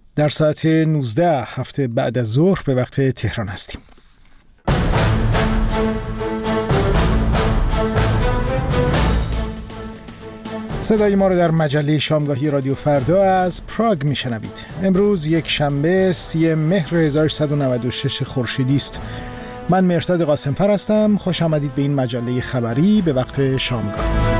در ساعت 19 هفته بعد از ظهر به وقت تهران هستیم. صدای ما رو در مجله شامگاهی رادیو فردا از پراگ میشنوید. امروز یک شنبه 30 مهر 1396 خورشیدی است. من مهرداد قاسمفر هستم. خوش آمدید به این مجله خبری به وقت شامگاه.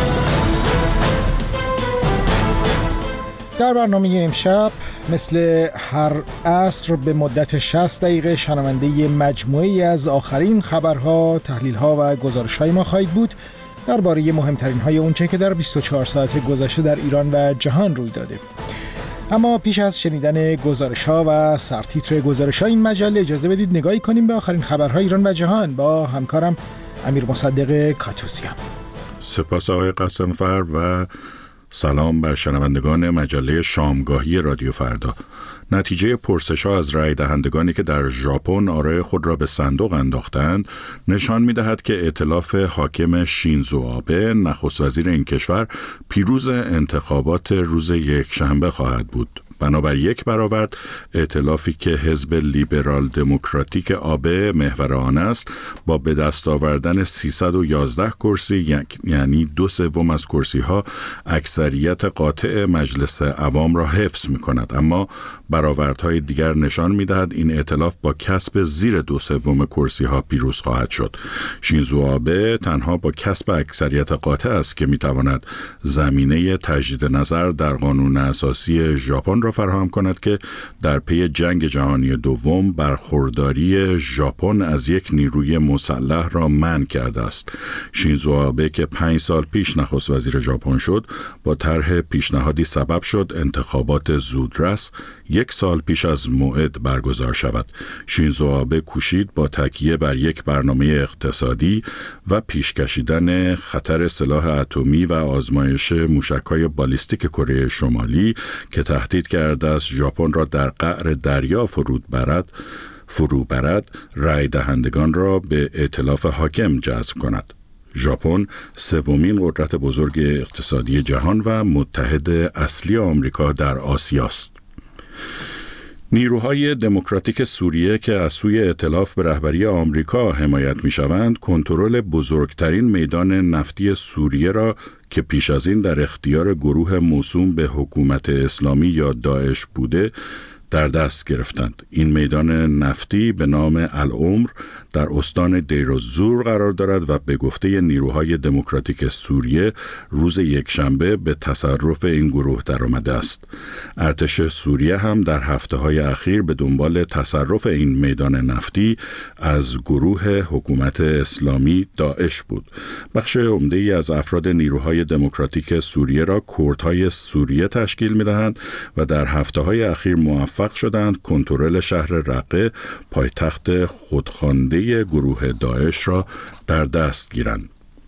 در برنامه امشب مثل هر عصر به مدت 60 دقیقه شنونده مجموعه‌ای از آخرین خبرها، تحلیل‌ها و گزارش‌های ما خواهید بود درباره مهمترین‌های اونچه که در 24 ساعت گذشته در ایران و جهان روی داده. اما پیش از شنیدن گزارش‌ها و سرتیتر گزارش‌های این مجله اجازه بدید نگاهی کنیم به آخرین خبرهای ایران و جهان با همکارم امیر مصدق کاتوسیان. سپاس آقای قاسمفر و سلام بر شنوندگان مجله شامگاهی رادیو فردا. نتیجه پرسش‌ها از رای دهندگانی که در ژاپن آرای خود را به صندوق انداختند نشان می‌دهد که ائتلاف حاکم شینزو آبه نخست وزیر این کشور پیروز انتخابات روز یکشنبه خواهد بود. بنابر یک برآورد ائتلافی که حزب لیبرال دموکراتیک آبه محور آن است با به دست آوردن 311 کرسی یعنی 2/3 از کرسی‌ها اکثریت قاطع مجلس عوام را حفظ می‌کند، اما برآوردهای دیگر نشان می‌دهد این ائتلاف با کسب زیر 2/3 کرسی‌ها پیروز خواهد شد. شینزو آبه تنها با کسب اکثریت قاطع است که می‌تواند زمینه تجدید نظر در قانون اساسی ژاپن را فراهم کند که در پی جنگ جهانی دوم برخورداری ژاپن از یک نیروی مسلح را منع کرده است. شینزو آبه که 5 سال پیش نخست وزیر ژاپن شد، با طرح پیشنهادی سبب شد انتخابات زودرس 1 سال پیش از موعد برگزار شود. شینزو آبه کوشید با تکیه بر یک برنامه اقتصادی و پیش کشیدن خطر سلاح اتمی و آزمایش موشک‌های بالیستیک کره شمالی که تهدید کرده است ژاپن را در قعر دریا فرو برد، رای دهندگان را به ائتلاف حاکم جذب کند. ژاپن سومین قدرت بزرگ اقتصادی جهان و متحد اصلی آمریکا در آسیا است. نیروهای دموکراتیک سوریه که از سوی ائتلاف به رهبری آمریکا حمایت می‌شوند، کنترل بزرگترین میدان نفتی سوریه را که پیش از این در اختیار گروه موسوم به حکومت اسلامی یا داعش بوده در دست گرفتند. این میدان نفتی به نام العمر در استان دیرالزور قرار دارد و به گفته نیروهای دموکراتیک سوریه روز یکشنبه به تصرف این گروه درآمده است. ارتش سوریه هم در هفته‌های اخیر به دنبال تصرف این میدان نفتی از گروه حکومت اسلامی داعش بود. بخش عمده‌ای از افراد نیروهای دموکراتیک سوریه را کردهای سوریه تشکیل می‌دهند و در هفته‌های اخیر موفق شدند کنترل شهر رقه، پایتخت خودخوانده گروه داعش را در دست گیرند.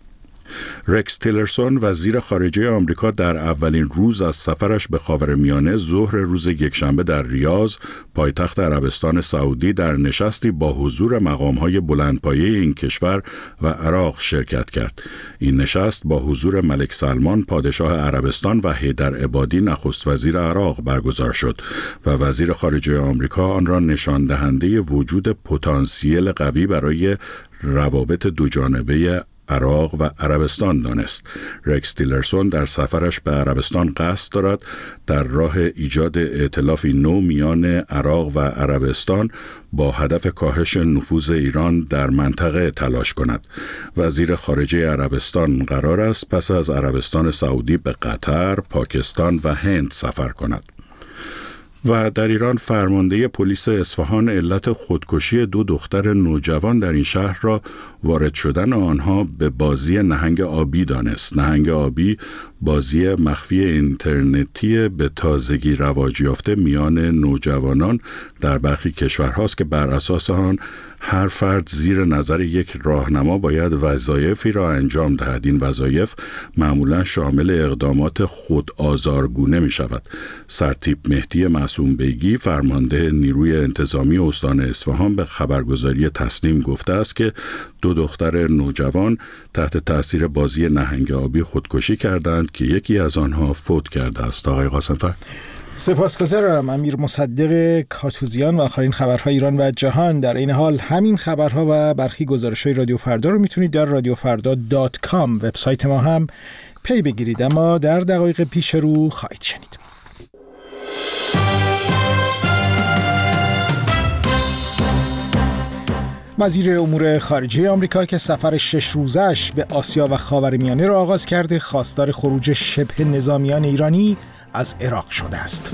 رکس تیلرسون وزیر خارجه آمریکا در اولین روز از سفرش به خاورمیانه ظهر روز یکشنبه در ریاض، پایتخت عربستان سعودی، در نشستی با حضور مقام‌های بلندپایه این کشور و عراق شرکت کرد. این نشست با حضور ملک سلمان پادشاه عربستان و حیدر عبادی نخست وزیر عراق برگزار شد و وزیر خارجه آمریکا آن را نشان دهنده وجود پتانسیل قوی برای روابط دوجانبه عراق و عربستان دانست. رکس تیلرسون در سفرش به عربستان قصد دارد در راه ایجاد ائتلافی نو میان عراق و عربستان با هدف کاهش نفوذ ایران در منطقه تلاش کند. وزیر خارجه عربستان قرار است پس از عربستان سعودی به قطر، پاکستان و هند سفر کند. و در ایران فرمانده پلیس اصفهان علت خودکشی 2 دختر نوجوان در این شهر را وارد شدن آنها به بازی نهنگ آبی دانست. نهنگ آبی بازی مخفی اینترنتی به تازگی رواج یافته میان نوجوانان در برخی کشورهاست که بر اساس آن هر فرد زیر نظر یک راهنما باید وظایفی را انجام دهد. این وظایف معمولا شامل اقدامات خودآزارگونه می شود. سرتیپ مهدی معصوم بیگی فرمانده نیروی انتظامی استان اصفهان به خبرگزاری تسنیم گفته است که 2 دختر نوجوان تحت تأثیر بازی نهنگ آبی خودکشی کردند که یکی از آنها فوت کرده است. آقای قاسمفر. سپاسگزارم امیر مصدق کاتوزیان و آخرین خبرهای ایران و جهان. در این حال همین خبرها و برخی گزارش‌های رادیو فردا رو میتونید در radiofrda.com وبسایت ما هم پی بگیرید، اما در دقایق پیش رو خواهید شنید. وزیر امور خارجه آمریکا که سفر 6 روزش به آسیا و خاورمیانه را آغاز کرده، خواستار خروج شبه نظامیان ایرانی از عراق شده است.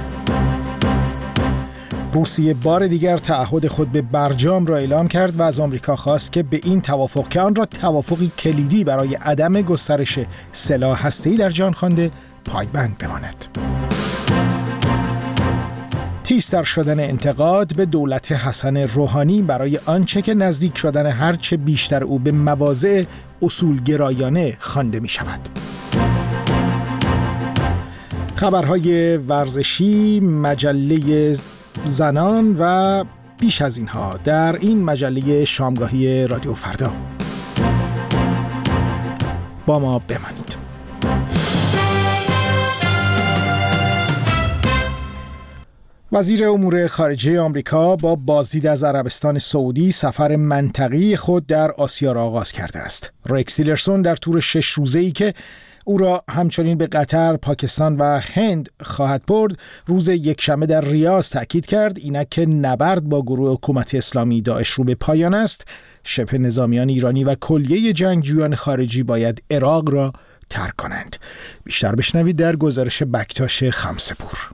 روسیه بار دیگر تعهد خود به برجام را اعلام کرد و از آمریکا خواست که به این توافق که آن را توافقی کلیدی برای عدم گسترش سلاح هسته‌ای در جهان خوانده پایبند بماند. تیزتر شدن انتقاد به دولت حسن روحانی برای آنچه که نزدیک شدن هرچه بیشتر او به مواضع اصولگرایانه خوانده می شود. خبرهای ورزشی، مجله زنان و بیش از اینها در این مجله شامگاهی رادیو فردا. با ما بمانید. وزیر امور خارجه آمریکا با بازدید از عربستان سعودی سفر منطقی خود در آسیا را آغاز کرده است. رکس تیلرسون در تور 6 روزه‌ای که او را همچنین به قطر، پاکستان و هند خواهد برد، روز یکشنبه در ریاض تاکید کرد اینک که نبرد با گروه حکومت اسلامی داعش رو به پایان است، شبه نظامیان ایرانی و کلیه جنگجویان خارجی باید عراق را ترک کنند. بیشتر بشنوید در گزارش بکتاش خمسه‌پور.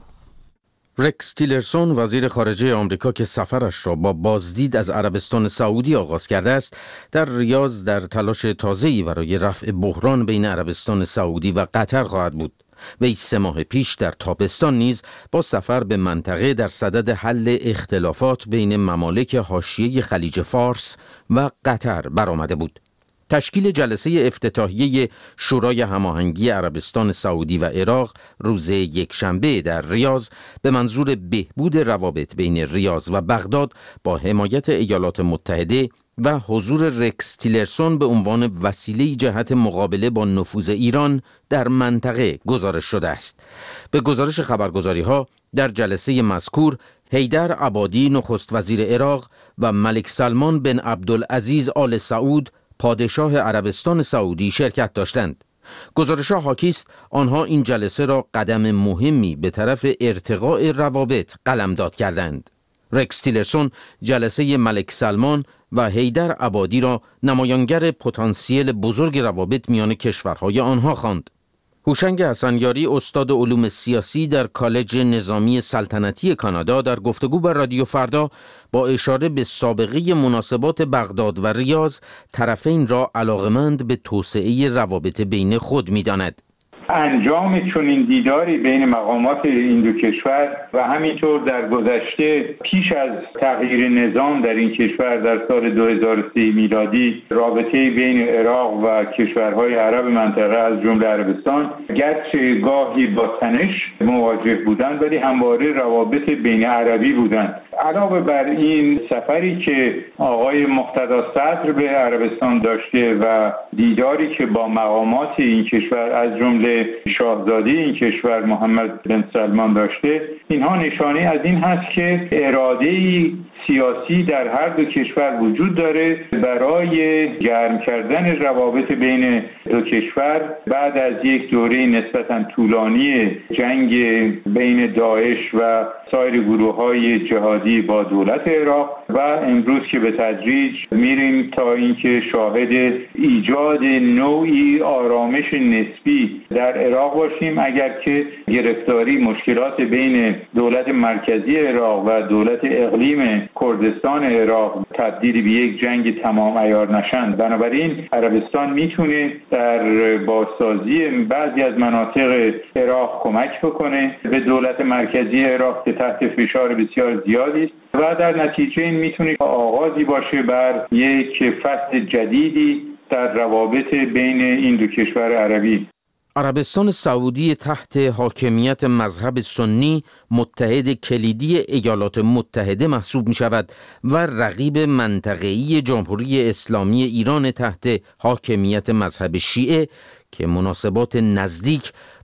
رکس تیلرسون وزیر خارجه آمریکا که سفرش را با بازدید از عربستان سعودی آغاز کرده است، در ریاض در تلاش تازه‌ای برای رفع بحران بین عربستان سعودی و قطر خواهد بود. وی 3 ماه پیش در تابستان نیز با سفر به منطقه در صدد حل اختلافات بین ممالک حاشیه خلیج فارس و قطر برآمده بود. تشکیل جلسه افتتاحیه شورای هماهنگی عربستان سعودی و عراق روز یکشنبه در ریاض به منظور بهبود روابط بین ریاض و بغداد با حمایت ایالات متحده و حضور رکس تیلرسون به عنوان وسیله جهت مقابله با نفوذ ایران در منطقه گزارش شده است. به گزارش خبرگزاری‌ها در جلسه مذکور حیدر عبادی نخست وزیر عراق و ملک سلمان بن عبدالعزیز آل سعود پادشاه عربستان سعودی شرکت داشتند. گزارش‌ها حاکی است آنها این جلسه را قدم مهمی به طرف ارتقاء روابط قلمداد کردند. رکس تیلرسون جلسه ملک سلمان و حیدر عبادی را نمایانگر پتانسیل بزرگ روابط میان کشورهای آنها خواند. هوشنگ حسنیاری استاد علوم سیاسی در کالج نظامی سلطنتی کانادا در گفتگو با رادیو فردا با اشاره به سابقه مناسبات بغداد و ریاض طرفین را علاقمند به توسعه روابط بین خود می‌داند. انجام چنین دیداری بین مقامات این دو کشور و همینطور در گذشته پیش از تغییر نظام در این کشور در سال 2003 میلادی رابطه بین عراق و کشورهای عرب منطقه از جمله عربستان گرچه گاهی با تنش مواجه بودند ولی همواره روابط بین عربی بودند. علاوه بر این سفری که آقای مقتدی صدر به عربستان داشته و دیداری که با مقامات این کشور از جمله شاهزاده این کشور محمد بن سلمان داشته، اینها نشانه از این هست که اراده‌ای سیاسی در هر دو کشور وجود داره برای گرم کردن روابط بین دو کشور بعد از یک دوره نسبتاً طولانی جنگ بین داعش و سایر گروه‌های جهادی با دولت عراق و امروز که به تدریج میریم تا اینکه شاهد ایجاد نوعی آرامش نسبی در عراق باشیم، اگر که گرفتاری مشکلات بین دولت مرکزی عراق و دولت اقلیم کردستان عراق تبدیل به یک جنگ تمام عیار نشند. بنابراین عربستان میتونه در بازسازی بعضی از مناطق عراق کمک بکنه به دولت مرکزی عراق که تحت فشار بسیار زیادی است و در نتیجه این میتونه آغازی باشه بر یک فصل جدیدی در روابط بین این دو کشور عربی. عربستان سعودی تحت حاکمیت مذهب سنی متحد کلیدی ایالات متحده محسوب می شود و رقیب منطقه‌ای جمهوری اسلامی ایران تحت حاکمیت مذهب شیعه که مناسبات نزدیک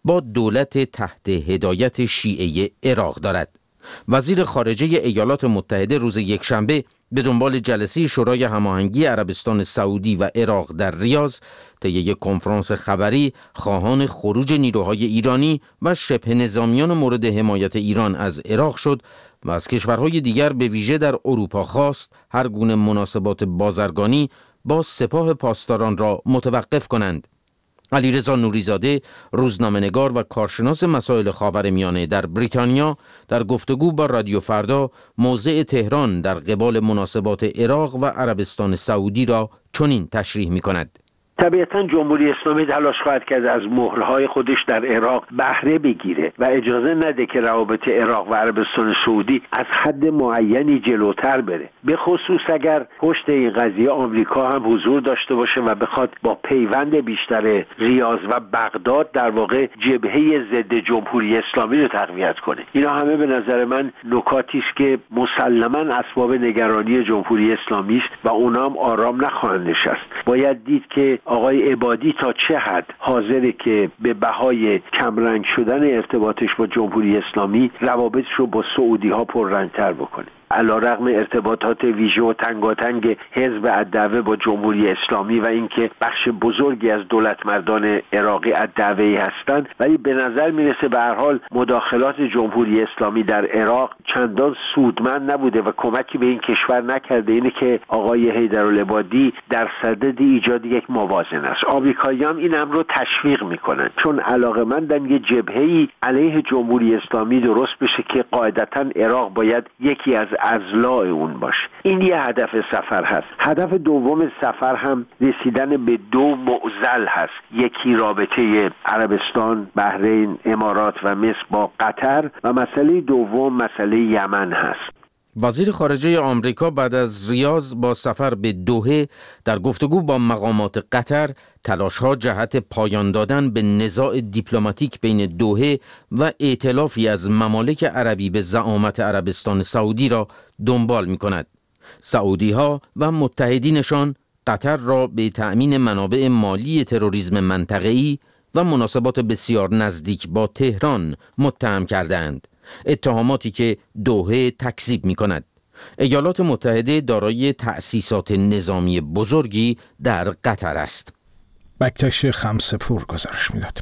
با دولت تحت هدایت شیعه عراق دارد. وزیر خارجه ایالات متحده روز یکشنبه به دنبال جلسه شورای هماهنگی عربستان سعودی و عراق در ریاض طی یک کنفرانس خبری خواهان خروج نیروهای ایرانی و شبه نظامیان مورد حمایت ایران از عراق شد و از کشورهای دیگر به ویژه در اروپا خواست هر گونه مناسبات بازرگانی با سپاه پاسداران را متوقف کنند. علیرضا نوریزاده، روزنامه‌نگار و کارشناس مسائل خاورمیانه در بریتانیا، در گفتگو با رادیو فردا موضع تهران در قبال مناسبات عراق و عربستان سعودی را چنین تشریح می‌کند. طبیعتاً جمهوری اسلامی تلاش خواهد کرد از مهرهای خودش در عراق بهره بگیره و اجازه نده که روابط عراق و عربستان سعودی از حد معینی جلوتر بره، به خصوص اگر پشت این قضیه آمریکا هم حضور داشته باشه و بخواد با پیوند بیشتر ریاض و بغداد در واقع جبهه ضد جمهوری اسلامی رو تقویت کنه. اینا همه به نظر من نکاتی است که مسلماً اسباب نگرانی جمهوری اسلامی است و اونا هم آرام نخواهند نشست. باید دید که آقای عبادی تا چه حد حاضره که به بهای کمرنگ شدن ارتباطش با جمهوری اسلامی روابطش رو با سعودی ها پررنگ‌تر بکنه. علیرغم ارتباطات ویژه و تنگاتنگ حزب الدعوه با جمهوری اسلامی و اینکه بخش بزرگی از دولتمردان عراقی الدعوه‌ای هستند، ولی به نظر میرسه به هر حال مداخلات جمهوری اسلامی در عراق چندان سودمند نبوده و کمکی به این کشور نکرده. اینه که آقای حیدرالعبادی در صدد ایجاد یک موازنه است. آمریکایی‌ها هم این امر رو تشویق میکنن چون علاقه‌مندن یه جبهه‌ای علیه جمهوری اسلامی درست بشه که قاعدتاً عراق باید یکی از اضلاع اون باشه. این یه هدف سفر هست. هدف دوم سفر هم رسیدن به دو معضل هست. یکی رابطه عربستان، بحرین، امارات و مصر با قطر و مسئله دوم مسئله یمن هست. وزیر خارجه آمریکا بعد از ریاض با سفر به دوحه در گفتگو با مقامات قطر تلاش‌ها جهت پایان دادن به نزاع دیپلماتیک بین دوحه و ائتلافی از ممالک عربی به زعامت عربستان سعودی را دنبال می‌کند. سعودی‌ها و متحدینشان قطر را به تأمین منابع مالی تروریسم منطقه‌ای و مناسبات بسیار نزدیک با تهران متهم کردند، اتهاماتی که دوحه تکذیب می‌کند. ایالات متحده دارای تأسیسات نظامی بزرگی در قطر است. بکتاش خمسپور گزارش میداد.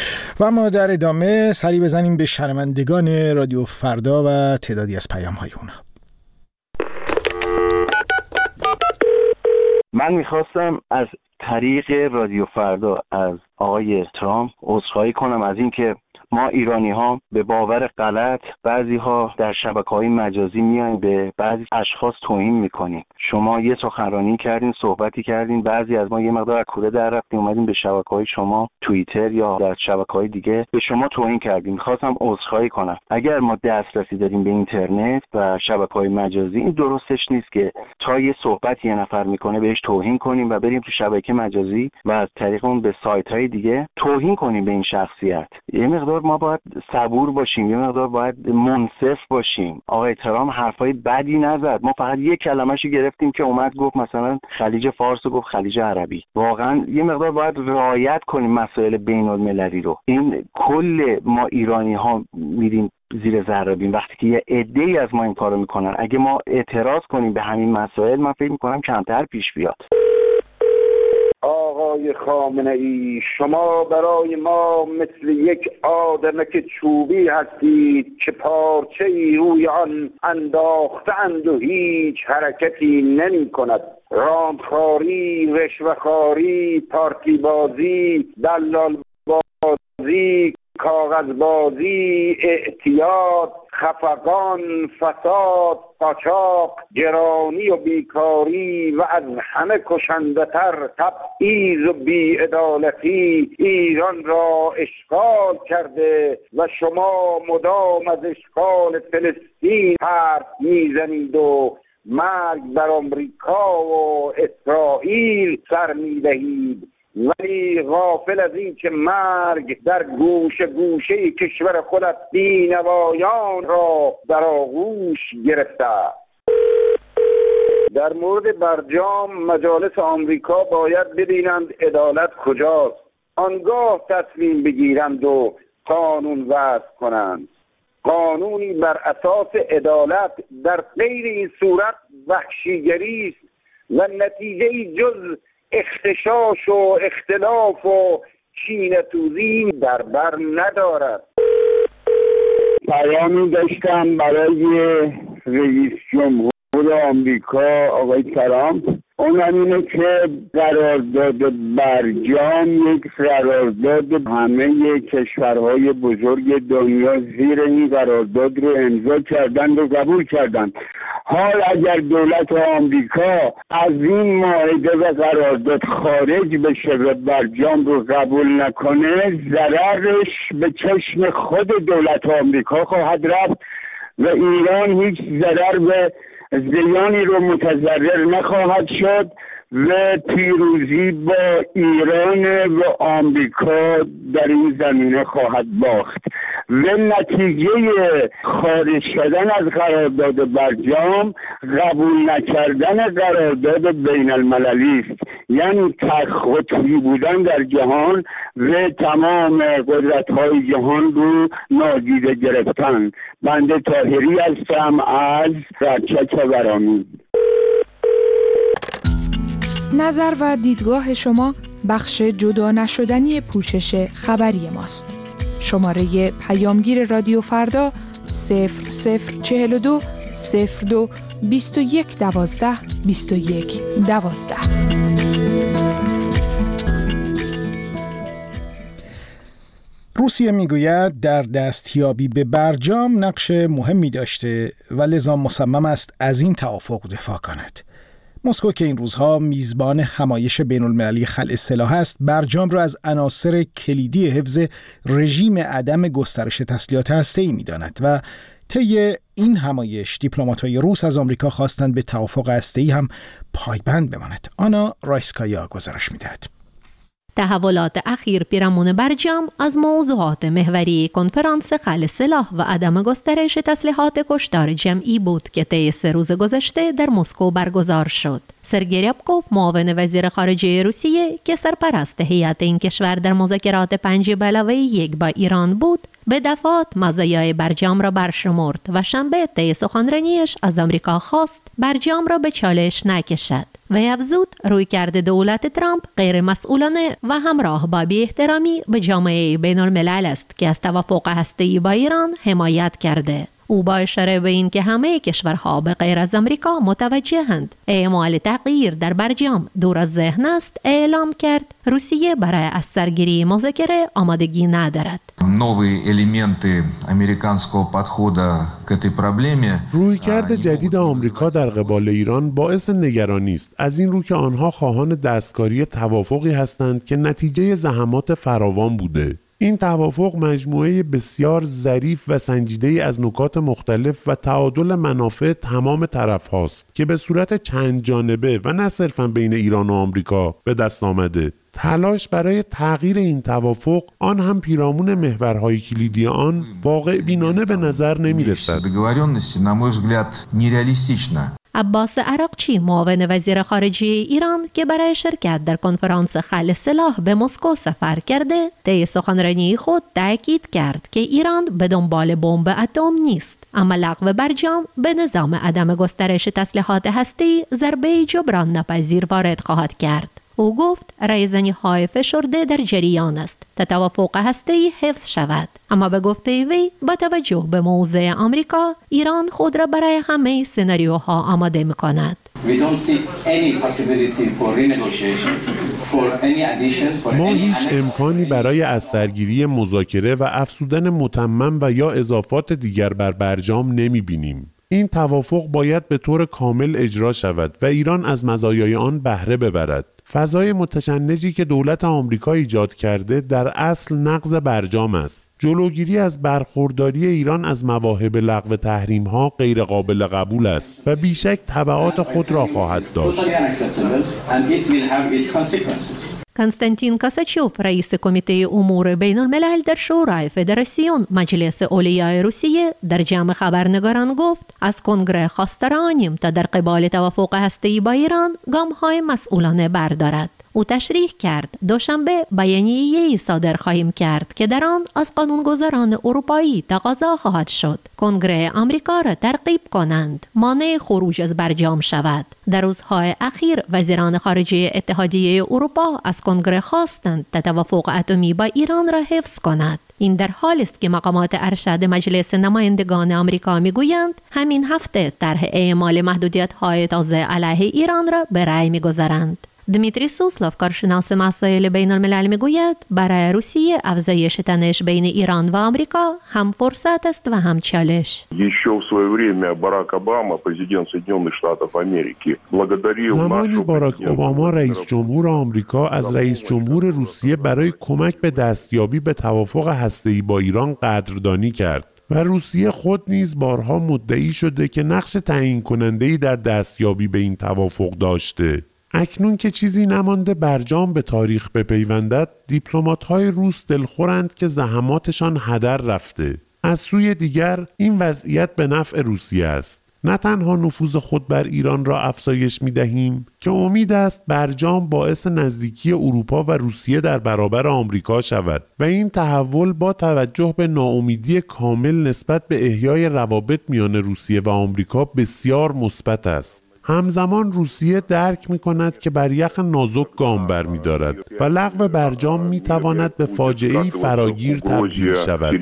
و ما در ادامه سری بزنیم به شنوندگان رادیو فردا و تعدادی از پیام‌های اونها. من میخواستم از طریق رادیو فردا از آقای ترامپ عذرخواهی کنم از اینکه ما ایرانی ها به باور غلط بعضی ها در شبکه‌های مجازی میایم به بعضی اشخاص توهین میکنیم. شما یه سخنرانی کردین، صحبتی کردین، بعضی از ما یه مقدار از کوره در رفتیم اومدیم به شبکه‌های شما توییتر یا در شبکه‌های دیگه به شما توهین کردیم. می‌خواستم عذرخواهی کنم. اگر ما دسترسی داریم به اینترنت و شبکه‌های مجازی، این درستش نیست که تا یه صحبت یه نفر میکنه بهش توهین کنیم و بریم تو شبکه مجازی و از طریق اون به سایت‌های دیگه توهین کنیم به این شخصیت. یه مقدار ما باید صبور باشیم، یه مقدار باید منصف باشیم. آقای ترامپ حرفای بدی نزد، ما فقط یک کلمه‌شو گرفتیم که اومد گفت مثلا خلیج فارس رو گفت خلیج عربی. واقعا یه مقدار باید رعایت کنیم مسائل بین‌المللی رو. این کل ما ایرانی ها میریم زیر ذره بین وقتی که یه عده‌ای از ما این کارو میکنن. اگه ما اعتراض کنیم به همین مسائل، من فکر میکنم کمتر پیش بیاد. آقای خامنه‌ای، شما برای ما مثل یک آدمک چوبی هستید که پارچه‌ای روی آن انداخته‌اند و هیچ حرکتی نمی‌کند. رانتخواری، رشوه‌خواری، پارتی بازی، دلال بازی، کاغذبازی، اعتیاد، خفقان، فساد، قاچاق، گرانی و بیکاری و از همه کشنده‌تر تبعیض و بی‌عدالتی ایران را اشغال کرده و شما مدام از اشغال فلسطین حرف میزنید و مرگ بر آمریکا و اسرائیل سر میدهید، ولی غافل از این که مرگ در گوشه گوشه کشور خودت بینوایان را در آغوش گرفته. در مورد برجام مجالس آمریکا باید ببینند عدالت کجاست، آنگاه تصمیم بگیرند و قانون وضع کنند، قانونی بر اساس عدالت. در غیر این صورت وحشیگری است و نتیجه جز اختشاش و اختلاف و کینه‌توزی در بر ندارد. پیامی داشتم برای رئیس جمهور آمریکا آقای ترامپ. اونم اینه که قرارداد برجام یک قرارداد همه کشورهای بزرگ دنیا زیر این قرارداد رو امضا کردن و قبول کردن. حال اگر دولت آمریکا از این معاهده و قرارداد خارج بشه و برجام رو قبول نکنه، ضررش به چشم خود دولت آمریکا خواهد رفت و ایران هیچ ضرر به زیانی رو متضرر نخواهد شد و پیروزی با ایران و آمریکا در این زمینه خواهد باخت و نتیجه خارج شدن از قرارداد برجام قبول نکردن قرارداد بین المللی است، یعنی تقطبی بودن در جهان و تمام قدرت‌های جهان رو نادیده گرفتن. بنده طاهری هستم از رچک ورامین. نظر و دیدگاه شما بخش جدا نشدنی پوشش خبری ماست. شماره پیامگیر رادیو فردا 0042 02 21 12 21 12. روسیه میگوید در دستیابی به برجام نقش مهمی داشته و لذا مصمم است از این توافق دفاع کند. مسکو که این روزها میزبان همایش بین‌المللی خلع سلاح است، برجام را از عناصر کلیدی حفظ رژیم عدم گسترش تسلیحات هسته‌ای می‌داند و طی این همایش دیپلمات‌های روس از آمریکا خواستند به توافق هسته‌ای هم پایبند بماند. آنا رایسکایا گزارش می‌دهد. تحولات اخیر پیرامون برجام از موضوعات محوری کنفرانس خلع سلاح و عدم گسترش تسلیحات کشتار جمعی بود که طی 3 روز گذشته در مسکو برگزار شد. سرگئی ریابکوف، معاون وزیر خارجه روسیه که سرپرست هیئت این کشور در مذاکرات 5+1 با ایران بود، به دفعات مزایای برجام را برشمرد و شنبه طی سخنرانیش از آمریکا خواست برجام را به چالش نکشد و افزود رویکرد دولت ترامپ غیر مسئولانه و همراه با بی‌احترامی به جامعه بین الملل است که از توافق هسته‌ای با ایران حمایت کرده. او با اشاره به این که همه کشورها به غیر از آمریکا متوجهند اعمال تغییر در برجام دور از ذهن است، اعلام کرد روسیه برای از سرگیری مذاکره آمادگی ندارد. رویکرد جدید آمریکا در قبال ایران باعث نگرانی است، از این رو که آنها خواهان دستکاری توافقی هستند که نتیجه زحمات فراوان بوده. این توافق مجموعه بسیار ظریف و سنجیده از نکات مختلف و تعادل منافع تمام طرف هاست که به صورت چند جانبه و نه صرفاً بین ایران و آمریکا به دست آمده. تلاش برای تغییر این توافق، آن هم پیرامون محورهای کلیدی آن، واقع بینانه به نظر نمی رسد. عباس عراقچی، معاون وزیر خارجه ایران که برای شرکت در کنفرانس خلع سلاح به مسکو سفر کرده، طی سخنرانی خود تاکید کرد که ایران به دنبال بمب اتم نیست، اما لغو برجام به نظام عدم گسترش تسلیحات هسته‌ای ضربه جبران ناپذیر وارد خواهد کرد. او گفت رایزنی‌های فشرده در جریان است تا توافق هسته‌ای حفظ شود، اما به گفته وی با توجه به موضع آمریکا، ایران خود را برای همه سناریوها آماده می‌کند. ما هیچ امکانی برای از سرگیری مذاکره و افزودن متمم و یا اضافات دیگر بر برجام نمی‌بینیم. این توافق باید به طور کامل اجرا شود و ایران از مزایای آن بهره ببرد. فضای متشنجی که دولت آمریکا ایجاد کرده در اصل نقض برجام است. جلوگیری از برخورداری ایران از مواهب لغو تحریم‌ها غیر قابل قبول است و بیشک تبعات خود را خواهد داشت. کنستانتین کاساچوف، رئیس کمیته امور بین الملل در شورای فدراسیون مجلس اولیای روسیه، در جمع خبرنگاران گفت از کنگره خواسته رانیم تا در قبال توافق هسته‌ای با ایران گام‌های مسئولانه بردارد. او تشریح کرد دوشنبه بیانیه‌ای صادر خواهیم کرد که در آن از قانونگذاران اروپایی تقاضا خواهد شد کنگره آمریکا را ترغیب کنند مانع خروج از برجام شود. در روزهای اخیر وزیران خارجه اتحادیه اروپا از کنگره خواستند توافق اتمی با ایران را حفظ کند. این در حالی است که مقامات ارشد مجلس نمایندگان آمریکا میگویند همین هفته طرح اعمال محدودیت‌های تازه علیه ایران را به رأی می‌گذارند. دمیتری سوسلوف کارشناس مسائل بین الملل میگوید برای روسیه افزایش تنش بین ایران و آمریکا هم فرصت است و هم چالش. زمانی باراک اوباما رئیس جمهور آمریکا از رئیس جمهور روسیه برای کمک به دستیابی به توافق هسته‌ای با ایران قدردانی کرد و روسیه خود نیز بارها مدعی شده که نقش تعیین کننده‌ای در دستیابی به این توافق داشته. اکنون که چیزی نمانده برجام به تاریخ بپیوندد، دیپلمات‌های روس دلخورند که زحماتشان هدر رفته. از سوی دیگر این وضعیت به نفع روسیه است. نه تنها نفوذ خود بر ایران را افزایش می‌دهیم که امید است برجام باعث نزدیکی اروپا و روسیه در برابر آمریکا شود و این تحول با توجه به ناامیدی کامل نسبت به احیای روابط میان روسیه و آمریکا بسیار مثبت است. همزمان روسیه درک می‌کند که بر یخ نازک گام برمی‌دارد و لغو برجام می‌تواند به فاجعه‌ای فراگیر تبدیل شود.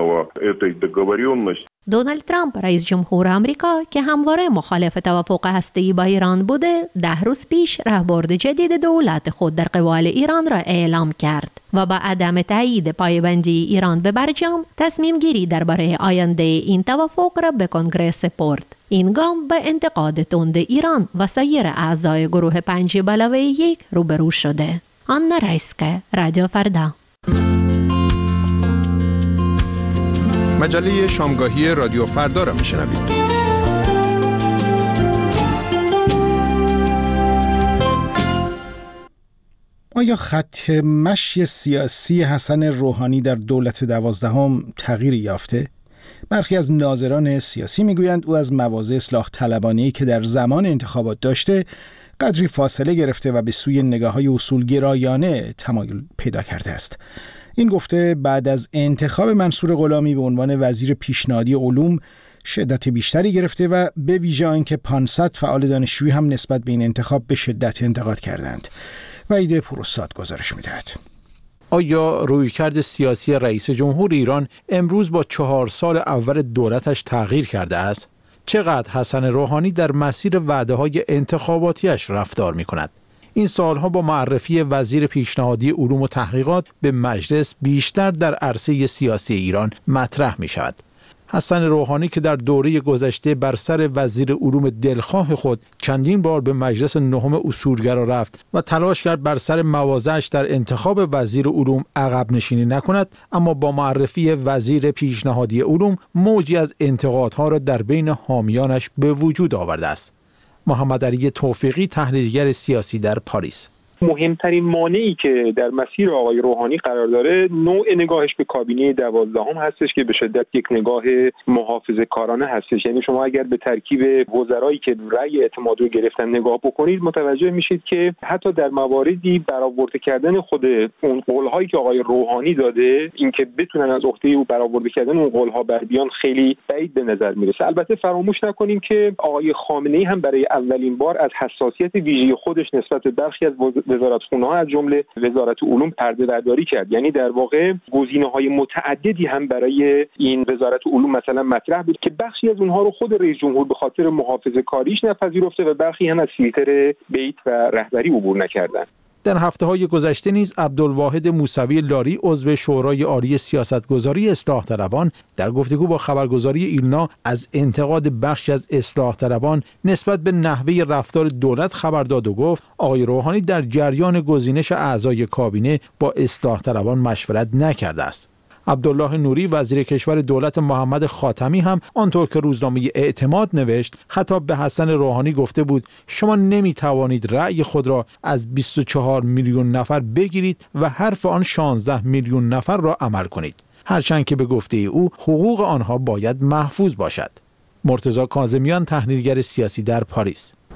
دونالد ترامپ رئیس جمهور آمریکا که همواره مخالف توافق هسته‌ای با ایران بوده 10 روز پیش راهبرد جدید دولت خود در قبال ایران را اعلام کرد و با عدم تایید پایبندی ایران به برجام تصمیم گیری درباره آینده این توافق را به کنگره سپرد. این گام به انتقاد تند ایران و سایر اعضای گروه 5+1 روبرو شده. آنا رایسکه، رادیو فردا. مجله شامگاهی رادیو فردا را میشنوید. آیا خط مشی سیاسی حسن روحانی در دولت 12 تغییر یافته؟ برخی از ناظران سیاسی میگویند او از مواضع اصلاح طلبانه‌ای که در زمان انتخابات داشته قدری فاصله گرفته و به سوی نگاه‌های اصولگرایانه تمایل پیدا کرده است. این گفته بعد از انتخاب منصور غلامی به عنوان وزیر پیشنهادی علوم شدت بیشتری گرفته و به ویژه آنکه 500 فعال دانشجویی هم نسبت به این انتخاب به شدت انتقاد کردند. وحید پوراستاد گزارش می‌دهد. آیا رویکرد سیاسی رئیس جمهور ایران امروز با 4 سال اول دولتش تغییر کرده است؟ چقدر حسن روحانی در مسیر وعده‌های انتخاباتیش رفتار می‌کند؟ این سالها با معرفی وزیر پیشنهادی علوم و تحقیقات به مجلس بیشتر در عرصه سیاسی ایران مطرح می شود. حسن روحانی که در دوره گذشته بر سر وزیر علوم دلخواه خود چندین بار به مجلس نهم اصولگرا رفت و تلاش کرد بر سر مواضعش در انتخاب وزیر علوم عقب نشینی نکند، اما با معرفی وزیر پیشنهادی علوم موجی از انتقادها را در بین حامیانش به وجود آورده است. محمد علی توفیقی، تحلیلگر سیاسی در پاریس: مهمترین مانعی که در مسیر آقای روحانی قرار داره نوع نگاهش به کابینه 12 هستش که به شدت یک نگاه محافظه‌کارانه هستش. یعنی شما اگر به ترکیب وزرایی که رأی اعتماد رو گرفتن نگاه بکنید متوجه میشید که حتی در مواردی برآورده کردن خود اون قول‌هایی که آقای روحانی داده، اینکه بتونن از عهده او برآورده کردن اون قول‌ها بر بیان خیلی بعید به نظر میرسه. البته فراموش نکنیم که آقای خامنه‌ای هم برای اولین بار از حساسیت ویژه خودش نسبت به برخی از وزارتخونه‌ها از جمله وزارت علوم پرده برداری کرد. یعنی در واقع گزینه‌های متعددی هم برای این وزارت علوم مثلا مطرح بود که بخشی از اونها رو خود رئیس جمهور به خاطر محافظه‌کاریش نپذیرفته و برخی هم از فیلتر بیت و رهبری عبور نکردند. در هفته‌های گذشته نیز عبدالواحد موسوی لاری، عضو شورای عالی سیاستگذاری اصلاح طلبان، در گفتگو با خبرگزاری ایلنا از انتقاد بخشی از اصلاح طلبان نسبت به نحوه رفتار دولت خبر داد و گفت آقای روحانی در جریان گزینش اعضای کابینه با اصلاح طلبان مشورت نکرده است. عبدالله نوری، وزیر کشور دولت محمد خاتمی، هم آنطور که روزنامه اعتماد نوشت خطاب به حسن روحانی گفته بود شما نمیتوانید رأی خود را از 24 میلیون نفر بگیرید و حرف آن 16 میلیون نفر را عمل کنید، هرچند که به گفته او حقوق آنها باید محفوظ باشد. مرتضی کاظمیان، تحلیلگر سیاسی در پاریس: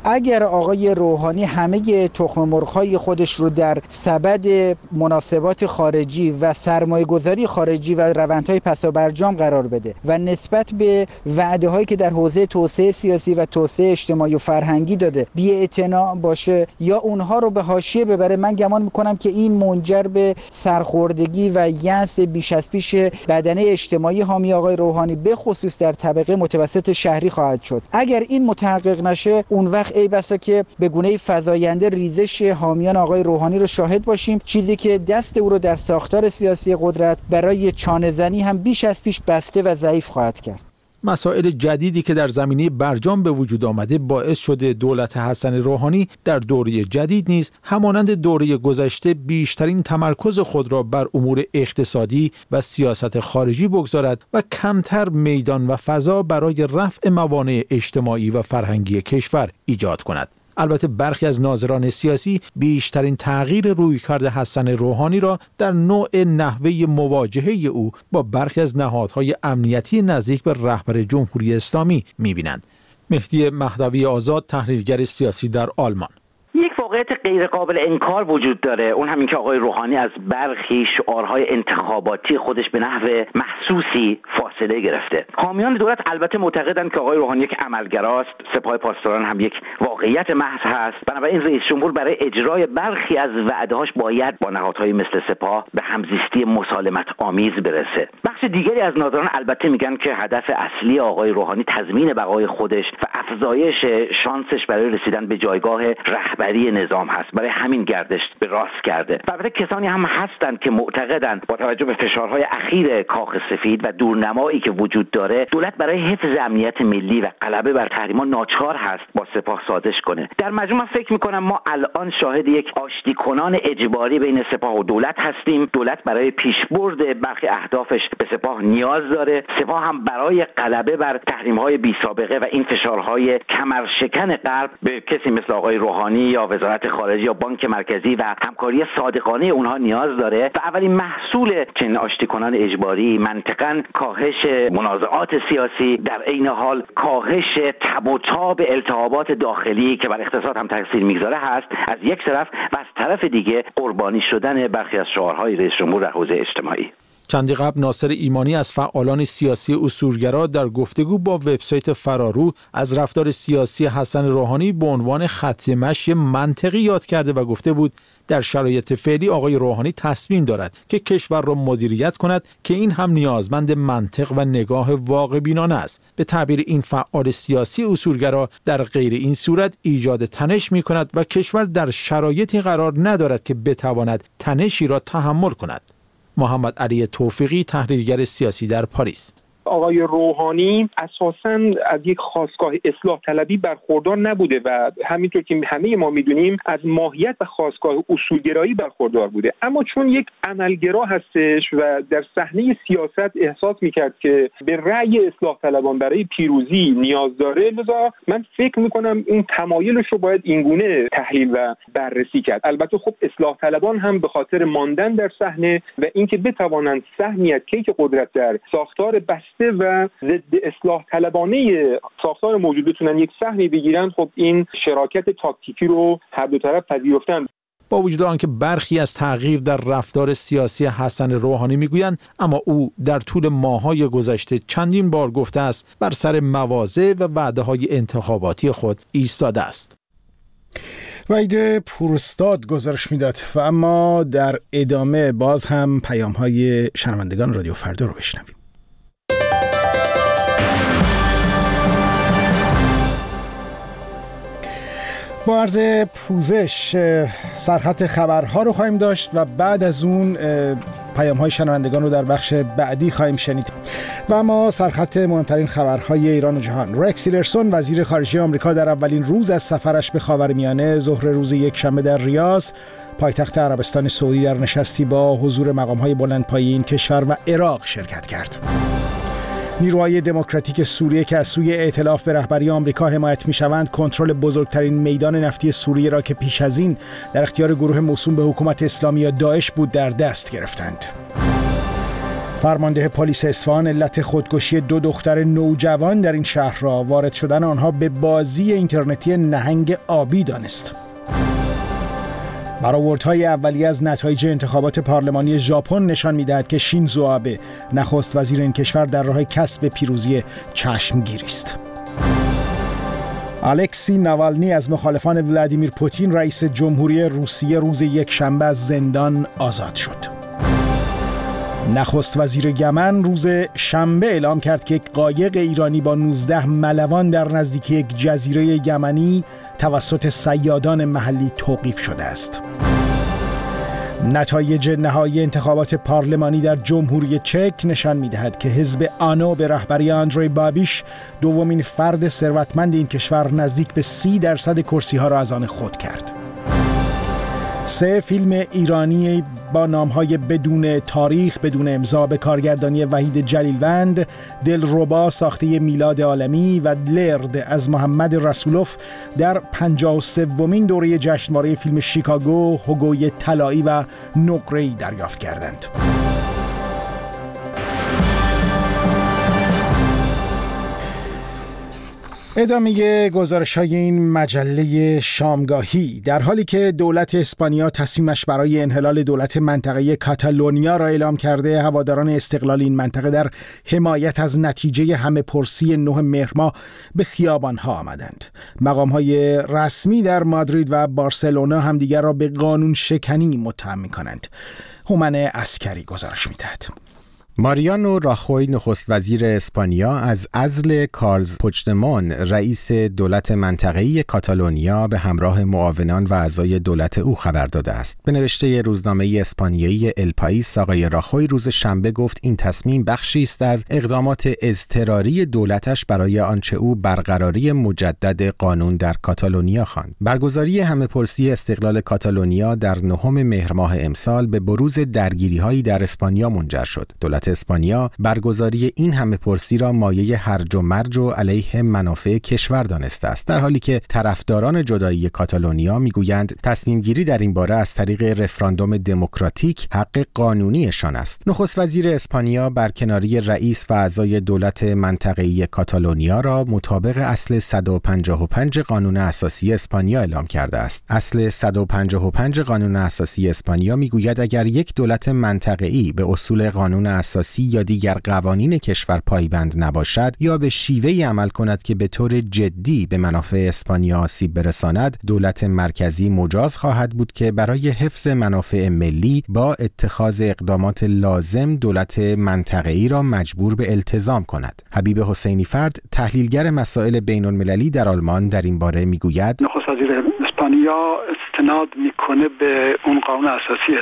اگر آقای روحانی همه تخم مرغ‌های خودش رو در سبد مناسبات خارجی و سرمایه‌گذاری خارجی و روندهای پسابرجام قرار بده و نسبت به وعده‌هایی که در حوزه توسعه سیاسی و توسعه اجتماعی و فرهنگی داده بی‌اعتنا باشه یا اونها رو به حاشیه ببره، من گمان میکنم که این منجر به سرخوردگی و یأس بیش از پیش بدنه اجتماعی حامی آقای روحانی به خصوص در طبقه متوسط شهری خواهد شد. اگر این متحقق نشه، اون وقت ای بسا که به گونه فزاینده ریزش حامیان آقای روحانی رو شاهد باشیم، چیزی که دست او رو در ساختار سیاسی قدرت برای چانه‌زنی هم بیش از پیش بسته و ضعیف خواهد کرد. مسائل جدیدی که در زمینه برجام به وجود آمده باعث شده دولت حسن روحانی در دوره جدید نیز همانند دوره گذشته بیشترین تمرکز خود را بر امور اقتصادی و سیاست خارجی بگذارد و کمتر میدان و فضا برای رفع موانع اجتماعی و فرهنگی کشور ایجاد کند. البته برخی از ناظران سیاسی بیشترین تغییر رویکرد حسن روحانی را در نوع نحوه مواجهه او با برخی از نهادهای امنیتی نزدیک به رهبر جمهوری اسلامی می‌بینند. مهدی مهدوی آزاد، تحلیلگر سیاسی در آلمان: یک واقعیت غیر قابل انکار وجود داره، اون همین که آقای روحانی از برخی شعارهای انتخاباتی خودش به نحو محسوسی فاصله گرفته. حامیان دولت البته معتقدند که آقای روحانی یک عملگراست، سپاه پاسداران هم یک واقعیت محض هست، بنابراین رئیس جمهور برای اجرای برخی از وعده‌هاش باید با نهادهای مثل سپاه به همزیستی مسالمت آمیز برسه. بخش دیگری از ناظران البته میگن که هدف اصلی آقای روحانی تضمین بقای خودش و افزایش شانسش برای رسیدن به جایگاه رهبری نظام هست، برای همین گردش به راست کرده. البته کسانی هم هستند که معتقدند با توجه به فشارهای اخیر کاخ سفید و دورنمایی که وجود داره، دولت برای حفظ امنیت ملی و غلبه بر تحریم‌ها ناچار هست با سپاه سازش کنه. در مجموع من فکر می‌کنم ما الان شاهد یک آشتی کنان اجباری بین سپاه و دولت هستیم. دولت برای پیشبرد برخی اهدافش به سپاه نیاز داره، سپاه هم برای غلبه بر تحریم‌های بی‌سابقه و این فشارهای کمرشکن غرب به کسی مثل آقای روحانی یا وزارت خارجه یا بانک مرکزی و همکاری صادقانه اونها نیاز داره و اولین محصول چنین آشتی کنان اجباری منطقاً کاهش منازعات سیاسی، در عین حال کاهش تب و تاب التهابات داخلی که بر اقتصاد هم تاثیر میگذاره هست از یک طرف، و از طرف دیگه قربانی شدن برخی از شعارهای رئیس جمهور در حوزه اجتماعی. چندی قبل ناصر ایمانی از فعالان سیاسی اصولگرا در گفتگو با وبسایت فرارو از رفتار سیاسی حسن روحانی به عنوان خط مشی منطقی یاد کرده و گفته بود در شرایط فعلی آقای روحانی تصمیم دارد که کشور را مدیریت کند که این هم نیازمند منطق و نگاه واقع بینانه است. به تعبیر این فعال سیاسی اصولگرا در غیر این صورت ایجاد تنش می کند و کشور در شرایطی قرار ندارد که بتواند تنشی را تحمل کند. محمد علی توفیقی، تحلیلگر سیاسی در پاریس: آقای روحانی اساساً از یک خاستگاه اصلاح طلبی برخوردار نبوده و همینطور که همه ما میدونیم از ماهیت و خاستگاه اصولگرایی برخوردار بوده، اما چون یک عملگرا هستش و در صحنه سیاست احساس میکرد که به رأی اصلاح طلبان برای پیروزی نیاز داره، لذا من فکر میکنم این تمایلش رو باید اینگونه تحلیل و بررسی کرد. البته خب اصلاح طلبان هم به خاطر ماندن در صحنه و اینکه بتوانند سهمی از کیک قدرت در ساختار بسته و ضد اصلاح طلبانه ساختار موجود بتونن یک سهمی بگیرن، خب این شراکت تاکتیکی رو هر دو طرف پذیرفتن. با وجود آنکه برخی از تغییر در رفتار سیاسی حسن روحانی میگویند، اما او در طول ماه‌های گذشته چندین بار گفته است بر سر مواضع و وعده‌های انتخاباتی خود ایستاده است. وحید پوراستاد گزارش میداد و اما در ادامه باز هم پیام‌های شنوندگان رادیو فردا رو بشنویم. با عرض پوزش سرخط خبرها رو خواهیم داشت و بعد از اون پیام‌های شنوندگان رو در بخش بعدی خواهیم شنید. و اما سرخط مهمترین خبرهای ایران و جهان: رکس تیلرسون وزیر خارجه آمریکا در اولین روز از سفرش به خاورمیانه ظهر روز یکشنبه در ریاض پایتخت عربستان سعودی در نشستی با حضور مقام‌های بلندپایه این کشور و عراق شرکت کرد. نیروهای دموکراتیک سوریه که از سوی ائتلاف به رهبری آمریکا حمایت می‌شوند کنترل بزرگترین میدان نفتی سوریه را که پیش از این در اختیار گروه موسوم به حکومت اسلامی یا داعش بود در دست گرفتند. فرمانده پلیس اصفهان علت خودکشی 2 دختر نوجوان در این شهر را وارد شدن آنها به بازی اینترنتی نهنگ آبی دانست. برآوردهای اولیه از نتایج انتخابات پارلمانی ژاپن نشان می‌دهد که شینزو آبه نخست وزیر این کشور در راه کسب پیروزی چشمگیری است. الکسی ناوالنی از مخالفان ولادیمیر پوتین رئیس جمهوری روسیه روز یکشنبه از زندان آزاد شد. نخست وزیر یمن روز شنبه اعلام کرد که یک قایق ایرانی با 19 ملوان در نزدیکی یک جزیره یمنی توسط صیادان محلی توقیف شده است. نتایج نهایی انتخابات پارلمانی در جمهوری چک نشان می‌دهد که حزب آنو به رهبری آندری بابیش دومین فرد ثروتمند این کشور نزدیک به 30% کرسی‌ها را از آن خود کرد. 3 فیلم ایرانی با نام‌های بدون تاریخ، بدون امضا به کارگردانی وحید جلیلوند، دلربا ساخته میلاد عالمی و لرد از محمد رسولوف در 53مین دوره جشنواره فیلم شیکاگو هوگوی طلایی و نقره‌ای دریافت کردند. ادامه گزارش‌های این مجله شامگاهی. در حالی که دولت اسپانیا تصمیمش برای انحلال دولت منطقه کاتالونیا را اعلام کرده، هواداران استقلال این منطقه در حمایت از نتیجه همه‌پرسی 9 مهر ماه به خیابان‌ها آمدند. مقام‌های رسمی در مادرید و بارسلونا همدیگر را به قانون شکنی متهم می‌کنند. هومن عسکری گزارش می‌دهد. ماریانو راخوی نخست وزیر اسپانیا از عزل کارلز پوچدمون رئیس دولت منطقه‌ای کاتالونیا به همراه معاونان و اعضای دولت او خبر داده است. به نوشته روزنامه اسپانیایی ال پائیس، آقای راخوی روز شنبه گفت این تصمیم بخشی است از اقدامات اضطراری دولتش برای آنچه او برقراری مجدد قانون در کاتالونیا خواند. برگزاری همه‌پرسی استقلال کاتالونیا در 9 مهر ماه امسال به بروز درگیری‌هایی در اسپانیا منجر شد. دولت اسپانیا برگزاری این همه‌پرسی را مایه هرج و مرج و علیه منافع کشور دانسته است، در حالی که طرفداران جدایی کاتالونیا میگویند تصمیم گیری در این باره از طریق رفراندوم دموکراتیک حق قانونیشان است. نخست وزیر اسپانیا برکناری رئیس و اعضای دولت منطقه‌ای کاتالونیا را مطابق اصل 155 قانون اساسی اسپانیا اعلام کرده است. اصل 155 قانون اساسی اسپانیا میگوید اگر یک دولت منطقه‌ای به اصول قانون اساسی یا دیگر قوانین کشور پایبند نباشد یا به شیوهی عمل کند که به طور جدی به منافع اسپانیا آسیب برساند، دولت مرکزی مجاز خواهد بود که برای حفظ منافع ملی با اتخاذ اقدامات لازم دولت منطقه‌ای را مجبور به التزام کند. حبیب حسینی فرد، تحلیلگر مسائل بین‌المللی در آلمان، در این باره میگوید نخست وزیر اسپانیا استناد میکنه به اون قانون اساسی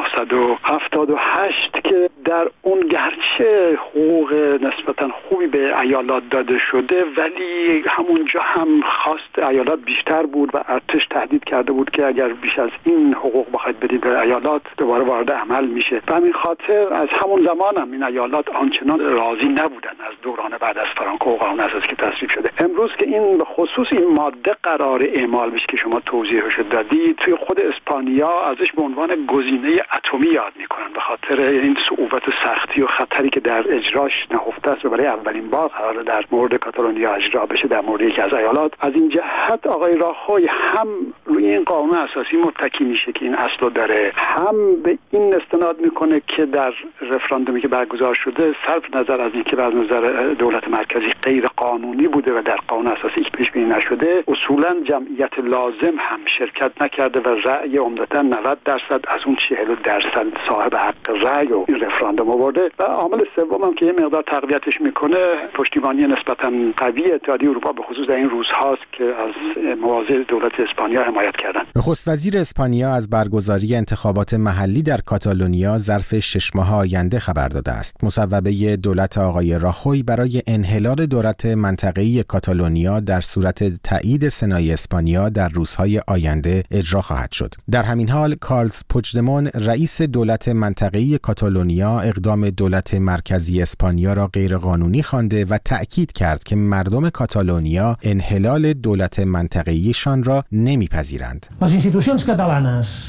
1978 که در اون گرچه حقوق نسبتا خوبی به ایالات داده شده، ولی همونجا هم خواست ایالات بیشتر بود و ارتش تهدید کرده بود که اگر بیش از این حقوق بخواید بدید به ایالات دوباره وارد عمل میشه. به همین خاطر از همون زمان هم این ایالات آنچنان راضی نبودن از دوران بعد از فرانکو قانون اساسی که تصویب شده. امروز که این به خصوص این ماده قرار اعمال بشه که شما توضیحش دادید، توی خود اسپانیا ازش به عنوان گزینه اتمی یاد میکنن به خاطر این صعوبت و سختی و خطری که در اجراش نهفته است و برای اولین بار قرار در مورد کاتالونیا اجرا بشه در مورد یکی از ایالات. از این جهت آقای راخوی هم روی این قانون اساسی متکی میشه که این اصل داره، هم به این استناد میکنه که در رفراندومی که برگزار شده صرف نظر از اینکه از نظر دولت مرکزی غیر قانونی بوده و در قانون اساسی پیش بینی نشده، اصولا جمعیت لازم هم شرکت نکرده و رأی عمدتا 90% از اون 40% صاحب حق رأی و این رفراندوم آورده. و عامل سوم هم که یه مقدار تقویتش میکنه پشتیبانی نسبتا قوی اتحادیه اروپا به خصوص در این روزهاست که از مواضع دولت اسپانیا حمایت کردن. نخست وزیر اسپانیا از برگزاری انتخابات محلی در کاتالونیا ظرف 6 ماه آینده خبر داده است. مصوبه دولت آقای راخوی برای انحلال دولت منطقه‌ای کاتالونیا در صورت تایید سنای اسپانیا در روزهای آینده اجرا خواهد شد. در همین حال کارلز پوچدمون رئیس دولت منطقه‌ای کاتالونیا اقدام دولت مرکزی اسپانیا را غیرقانونی خوانده و تأکید کرد که مردم کاتالونیا انحلال دولت منطقه‌ایشان را نمیپذیرند. Las institucions catalanes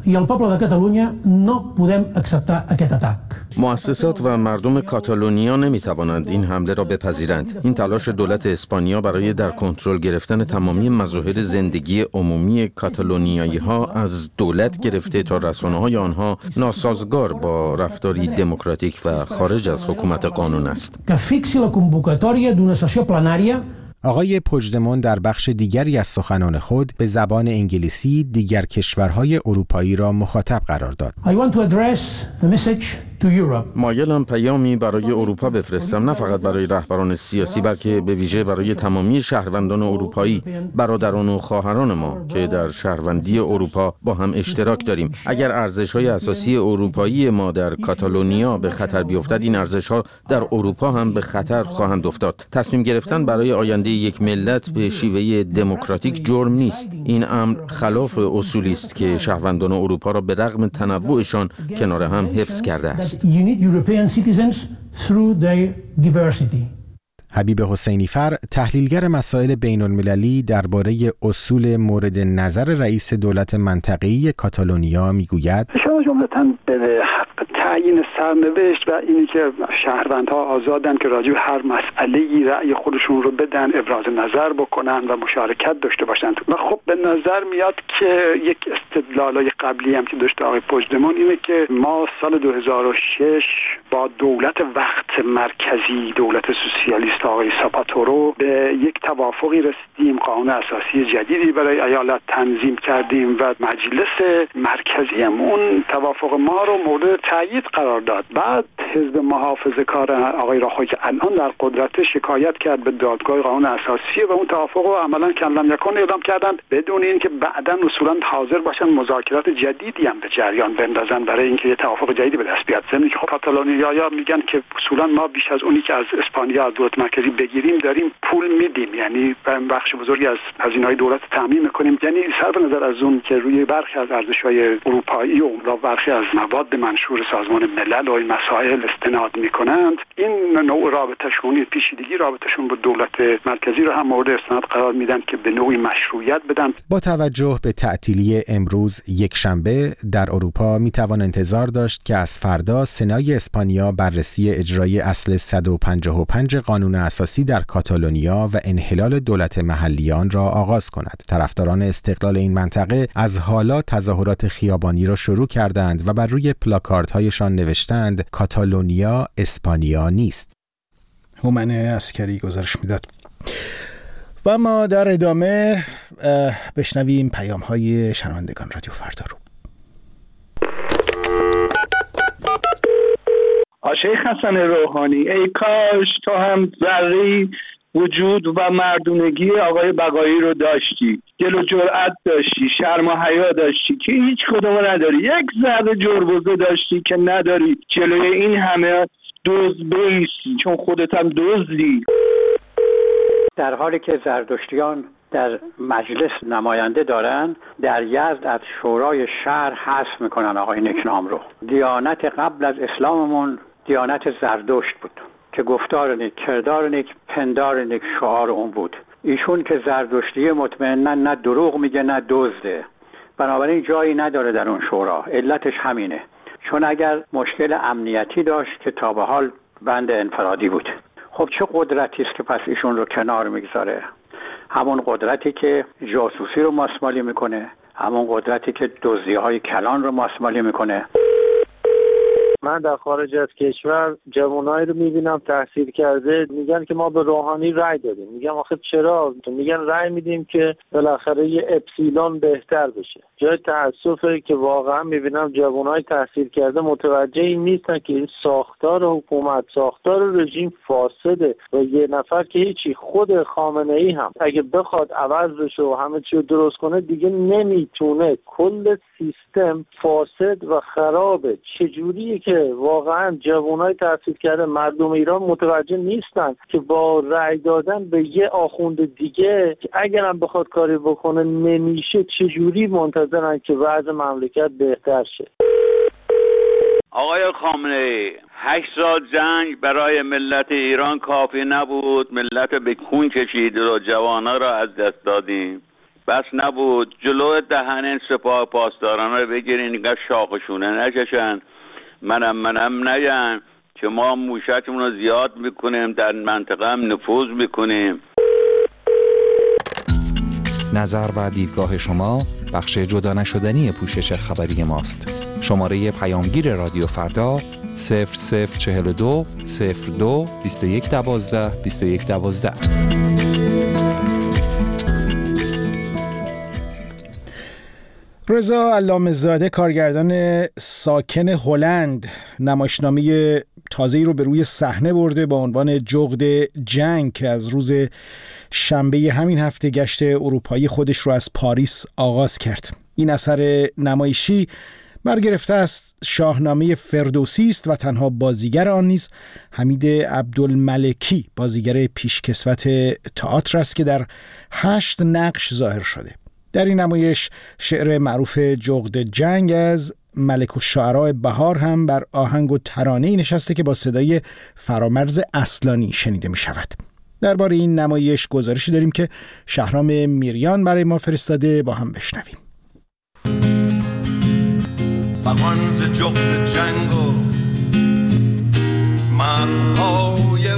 i el poble de Catalunya no podem acceptar aquest atac. مؤسسات و مردم کاتالونیا نمیتوانند این حمله را بپذیرند. این تلاش دولت اسپانیا برای در کنترل گرفتن تمامی مظاهر زندگی عمومی کاتالونیایی ها از دولت گرفته تا رسانه‌های آنها ناسازگار با رفتاری دموکراتیک و خارج از حکومت قانون است. Que fixi la convocatòria d'una sessió plenària. آقای پوژدمون در بخش دیگری از سخنان خود به زبان انگلیسی دیگر کشورهای اروپایی را مخاطب قرار داد. I want to address a message to Europe. مایلم پیامی برای اروپا بفرستم، نه فقط برای رهبران سیاسی بلکه به ویژه برای تمامی شهروندان اروپایی، برادران و خواهران ما که در شهروندی اروپا با هم اشتراک داریم. اگر ارزش‌های اساسی اروپایی ما در کاتالونیا به خطر بیفتد، این ارزش‌ها در اروپا هم به خطر خواهند افتاد. تصمیم گرفتن برای آینده یک ملت به شیوه دموکراتیک جرم نیست. این امر خلاف اصولی است که شهروندان اروپا را به رغم تنوعشان کنار هم حفظ کرده است. حبیب حسینی فر، تحلیلگر مسائل بین المللی، درباره اصول مورد نظر رئیس دولت منطقه‌ای کاتالونیا میگوید: شما جملتاً به حق تعیین سرنوشت و اینی که شهروندها آزادن که راجع به هر مسئله‌ای رأی خودشون رو بدن، ابراز نظر بکنن و مشارکت داشته باشن. و خب به نظر میاد که یک استدلالای قبلی هم که داشته آقای پوژدمون اینه که ما سال 2006 با دولت وقت مرکزی، دولت سوسیالیست آقای ساپاتورو، به یک توافقی رسیدیم، قانون اساسی جدیدی برای ایالت تنظیم کردیم و مجلس مرکزی هم اون توافق ما رو مورد تایید قرار داد. بعد حزب محافظه‌کار آقای راخوی که الان در قدرت شکایت کرد به دادگاه قانون اساسی و اون توافق رو عملاً کلم یکون اعلام کردن بدون اینکه بعداً اصولاً حاضر باشن مذاکرات جدیدی هم به جریان بندازن برای اینکه یه توافق جدیدی به دست بیاد. ضمن که کاتالونیایی‌ها میگن که اصولاً ما بیش از اونی که از اسپانیا از دولت مرکزی بگیریم داریم پول میدیم، یعنی بخش بزرگی از هزینه‌های دولت تامین میکنیم. یعنی صرف نظر از اون که روی برخی از ارزش‌های اروپایی و برخی از مواد منشور سازمان ملل و این مسائل استناد میکنند، این نوع رابطه‌شون، پیچیدگی رابطه‌شون با دولت مرکزی رو هم مورد استناد قرار میدن که به نوعی مشروعیت بدن. با توجه به تعطیلی امروز یک شنبه در اروپا میتوان انتظار داشت که از فردا سنای اسپانیا بررسی اجرای اصل 155 قانون اساسی در کاتالونیا و انحلال دولت محلیان را آغاز کند. طرفداران استقلال این منطقه از حالا تظاهرات خیابانی را شروع کردند و بر روی پلاکاردهایشان نوشتند کاتالونیا اسپانیا نیست. هومن عسکری گزارش میداد. و ما در ادامه بشنویم پیام‌های شنوندگان رادیو فردا رو. شیخ حسن روحانی، ای کاش تو هم ذره وجود و مردونگی آقای بقایی رو داشتی، دل و جرأت داشتی، شرم و حیا داشتی که هیچ کدومو نداری، یک ذره جربوزه داشتی که نداری جلوی این همه دزد بیستی، چون خودت هم دزدی. در حالی که زرتشتیان در مجلس نماینده دارن، در یزد از شورای شهر حذف میکنن آقای نیکنام رو. دیانت قبل از اسلاممون دیانت زردشت بود که گفتار نیک، کردار نیک، پندار نیک شعار اون بود. ایشون که زردشتی مطمئنا نه دروغ میگه نه دزده، بنابراین جایی نداره در اون شورا. علتش همینه، چون اگر مشکل امنیتی داشت که تا به حال بند انفرادی بود. خب چه قدرتی است که پس ایشون رو کنار میگذاره؟ همون قدرتی که جاسوسی رو ماسمالی میکنه، همون قدرتی که دزدی‌های کلان رو ماسمالی میکنه. من در خارج از کشور جوانایی رو میبینم تحصیل کرده میگن که ما به روحانی رأی دادیم. میگم آخه چرا؟ میگن رأی میدیم که بالاخره یه اپسیلون بهتر بشه. جای تأسفه که واقعا میبینم جوانای تحصیل کرده متوجه این نیستن که این ساختار حکومت، ساختار رژیم فاسده و یه نفر که هیچی، خود خامنه ای هم اگه بخواد عوض بشه و همه چی رو درست کنه دیگه نمیتونه. کل سیستم فاسد و خرابه. چجوریه که واقعا جوانای تحصیل کرده مردم ایران متوجه نیستن که با رأی دادن به یه آخوند دیگه که اگرم بخواد کاری بکنه نمیشه، چجوری منتظرن که وضع مملکت بهتر شه؟ آقای خامنه‌ای، 8 سال جنگ برای ملت ایران کافی نبود، ملت به خون کشید و جوانا را از دست دادیم. بس نبود جلو دهن سپاه پاسداران رو بگیرین اینقدر شاخشونه نکشن، منم نگن که ما موشکمون رو زیاد میکنیم، در منطقه هم نفوذ میکنیم. نظر و دیدگاه شما بخش جدا نشدنی پوشش خبری ماست. شماره پیامگیر رادیو فردا 0042 02 21 12 21 12. رضا علامه‌زاده کارگردان ساکن هلند نمایشنامه تازه‌ای رو به روی صحنه برده با عنوان جغد جنگ که از روز شنبه همین هفته گشت اروپایی خودش رو از پاریس آغاز کرد. این اثر نمایشی برگرفته است شاهنامه فردوسی است و تنها بازیگر آن نیز حمید عبدالملکی بازیگر پیشکسوت تئاتر است که در 8 نقش ظاهر شده. در این نمایش شعر معروف جغد جنگ از ملک الشعراء بهار هم بر آهنگ و ترانه‌ای نشسته که با صدای فرامرز اصلانی شنیده می شود. درباره این نمایش گزارشی داریم که شهرام میریان برای ما فرستاده، با هم بشنویم. فغان ز جغد جنگ و مرهای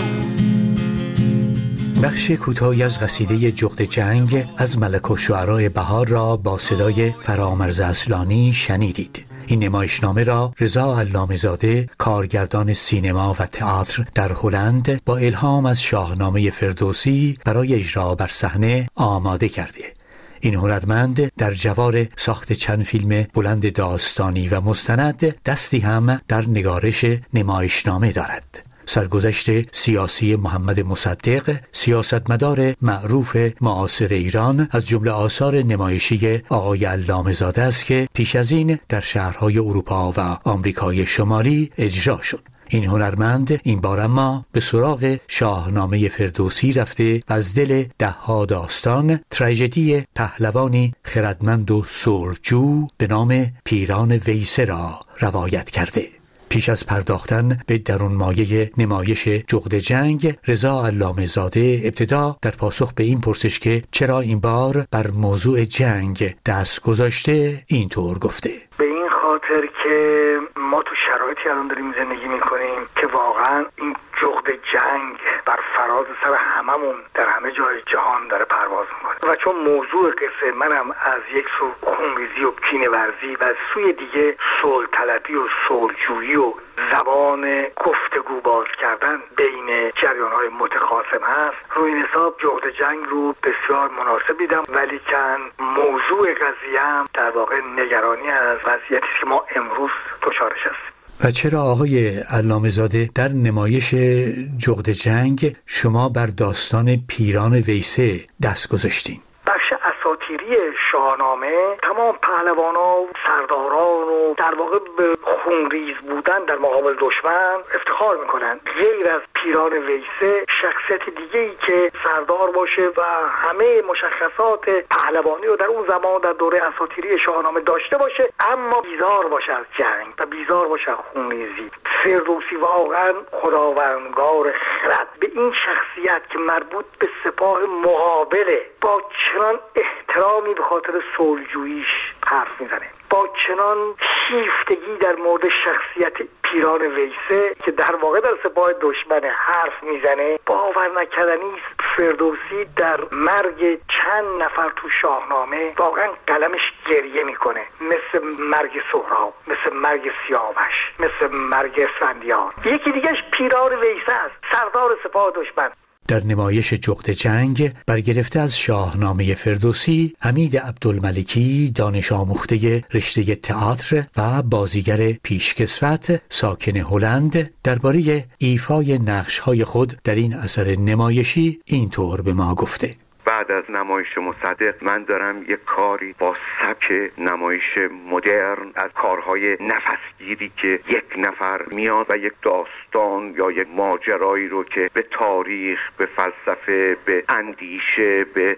بخش کوتاهی از قصیده جغد جنگ از ملک الشعراء بهار را با صدای فرامرز اصلانی شنیدید. این نمایشنامه را رضا علامه‌زاده کارگردان سینما و تئاتر در هلند با الهام از شاهنامه فردوسی برای اجرا بر صحنه آماده کرده. این هنرمند در جوار ساخت چند فیلم بلند داستانی و مستند دستی هم در نگارش نمایشنامه دارد. سرگذشت سیاسی محمد مصدق، سیاستمدار معروف معاصر ایران، از جمله آثار نمایشی آقای علامه‌زاده است که پیش از این در شهرهای اروپا و آمریکای شمالی اجرا شد. این هنرمند این بار اما به سراغ شاهنامه فردوسی رفته و از دل 10 داستان تراژدی پهلوانی خردمند و صلحجو به نام پیران ویسه را روایت کرده. پیش از پرداختن به درون مایه نمایش جغد جنگ، رضا علامه‌زاده ابتدا در پاسخ به این پرسش که چرا این بار بر موضوع جنگ دست گذاشته اینطور گفته: به این خاطر که ما تو شرایطی الان داریم زندگی میکنیم که واقعا این جغد جنگ بر فراز سر هممون در همه جای جهان داره پرواز میکنه و چون موضوع قصه منم از یک سو خونریزی و کینه‌ورزی و از سوی دیگه صلح طلبی و صلحجویی و زبان گفتگو باز کردن بین جریان‌های متخاصم هست، روی این حساب جغد جنگ رو بسیار مناسب دیدم، ولیکن موضوع قضیه هم در واقع نگرانی از وضعیتی که ما امروز دچارش هستیم. و چرا آقای علامه‌زاده در نمایش جغد جنگ شما بر داستان پیران ویسه دست گذاشتین؟ بخش اساطیری شاهنامه تمام پهلوانا و سرداران و در واقع به خونریز بودن در مقابل دشمن افتخار میکنن. غیر از پیران ویسه شخصیت دیگه‌ای که سردار باشه و همه مشخصات پهلوانی رو در اون زمان در دوره اساطیری شاهنامه داشته باشه، اما بیزار باشه از جنگ و بیزار باشه از خونریزی. فردوسی واقعا خداوندگار خرد به این شخصیت که مربوط به سپاه مقابله با چنان احترامی به خاطر صلحجوییش حرف میزنه، با چنان شیفتگی در مورد شخصیت پیران ویسه که در واقع در سپاه دشمن حرف میزنه. باور نکردنی است فردوسی در مرگ چند نفر تو شاهنامه واقعا قلمش گریه میکنه، مثل مرگ سهراب، مثل مرگ سیاوش، مثل مرگ اسفندیار. یکی دیگهش پیران ویسه است، سردار سپاه دشمن. در نمایش جغد جنگ برگرفته از شاهنامه فردوسی، حمید عبدالملکی دانش آموخته رشته تئاتر و بازیگر پیشکسوت ساکن هلند درباره ایفای نقش‌های خود در این اثر نمایشی اینطور به ما گفته: بعد از نمایش مصدق من دارم یک کاری با سبک نمایش مدرن از کارهای نفسگیری که یک نفر میاد و یک داستان یا یک ماجرایی رو که به تاریخ، به فلسفه، به اندیشه، به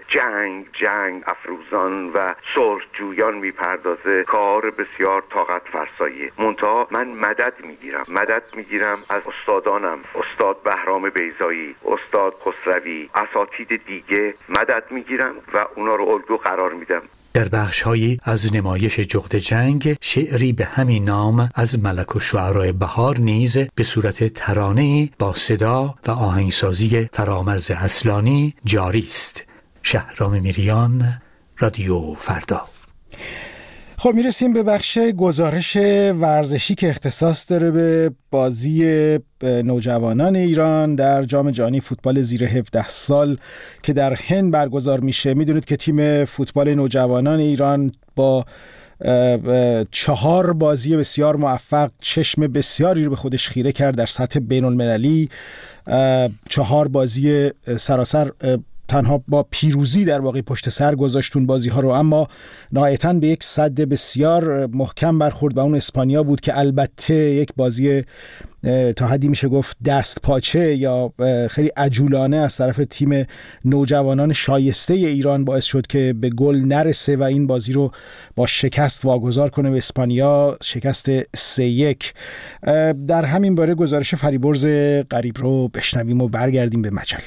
جنگ افروزان و صلحجویان میپردازه. کار بسیار طاقت فرساییه. منتها من مدد میگیرم از استادانم، استاد بهرام بیضایی، استاد خسروی، اساتید دیگه. مدد مدد میگیرم و اونا رو الگو قرار میدم. در بخش‌هایی از نمایش جغد جنگ شعری به همین نام از ملک الشعراء بهار نیز به صورت ترانه با صدا و آهنگسازی فرامرز اصلانی جاری است. شهرام میریان، رادیو فردا. خب میرسیم به بخش گزارش ورزشی که اختصاص داره به بازی نوجوانان ایران در جام جهانی فوتبال زیر 17 سال که در هند برگزار میشه. میدونید که تیم فوتبال نوجوانان ایران با 4 بازی بسیار موفق چشم بسیاری رو به خودش خیره کرد در سطح بین المللی. 4 بازی سراسر تنها با پیروزی در واقع پشت سر گذاشتون بازی ها رو، اما نهایتاً به یک صد بسیار محکم برخورد و اون اسپانیا بود که البته یک بازی تا حدی میشه گفت دست پاچه یا خیلی عجولانه از طرف تیم نوجوانان شایسته ایران باعث شد که به گل نرسه و این بازی رو با شکست واگذار کنه به اسپانیا، شکست 3-1. در همین باره گزارش فریبرز غریب رو بشنویم و برگردیم به مجله.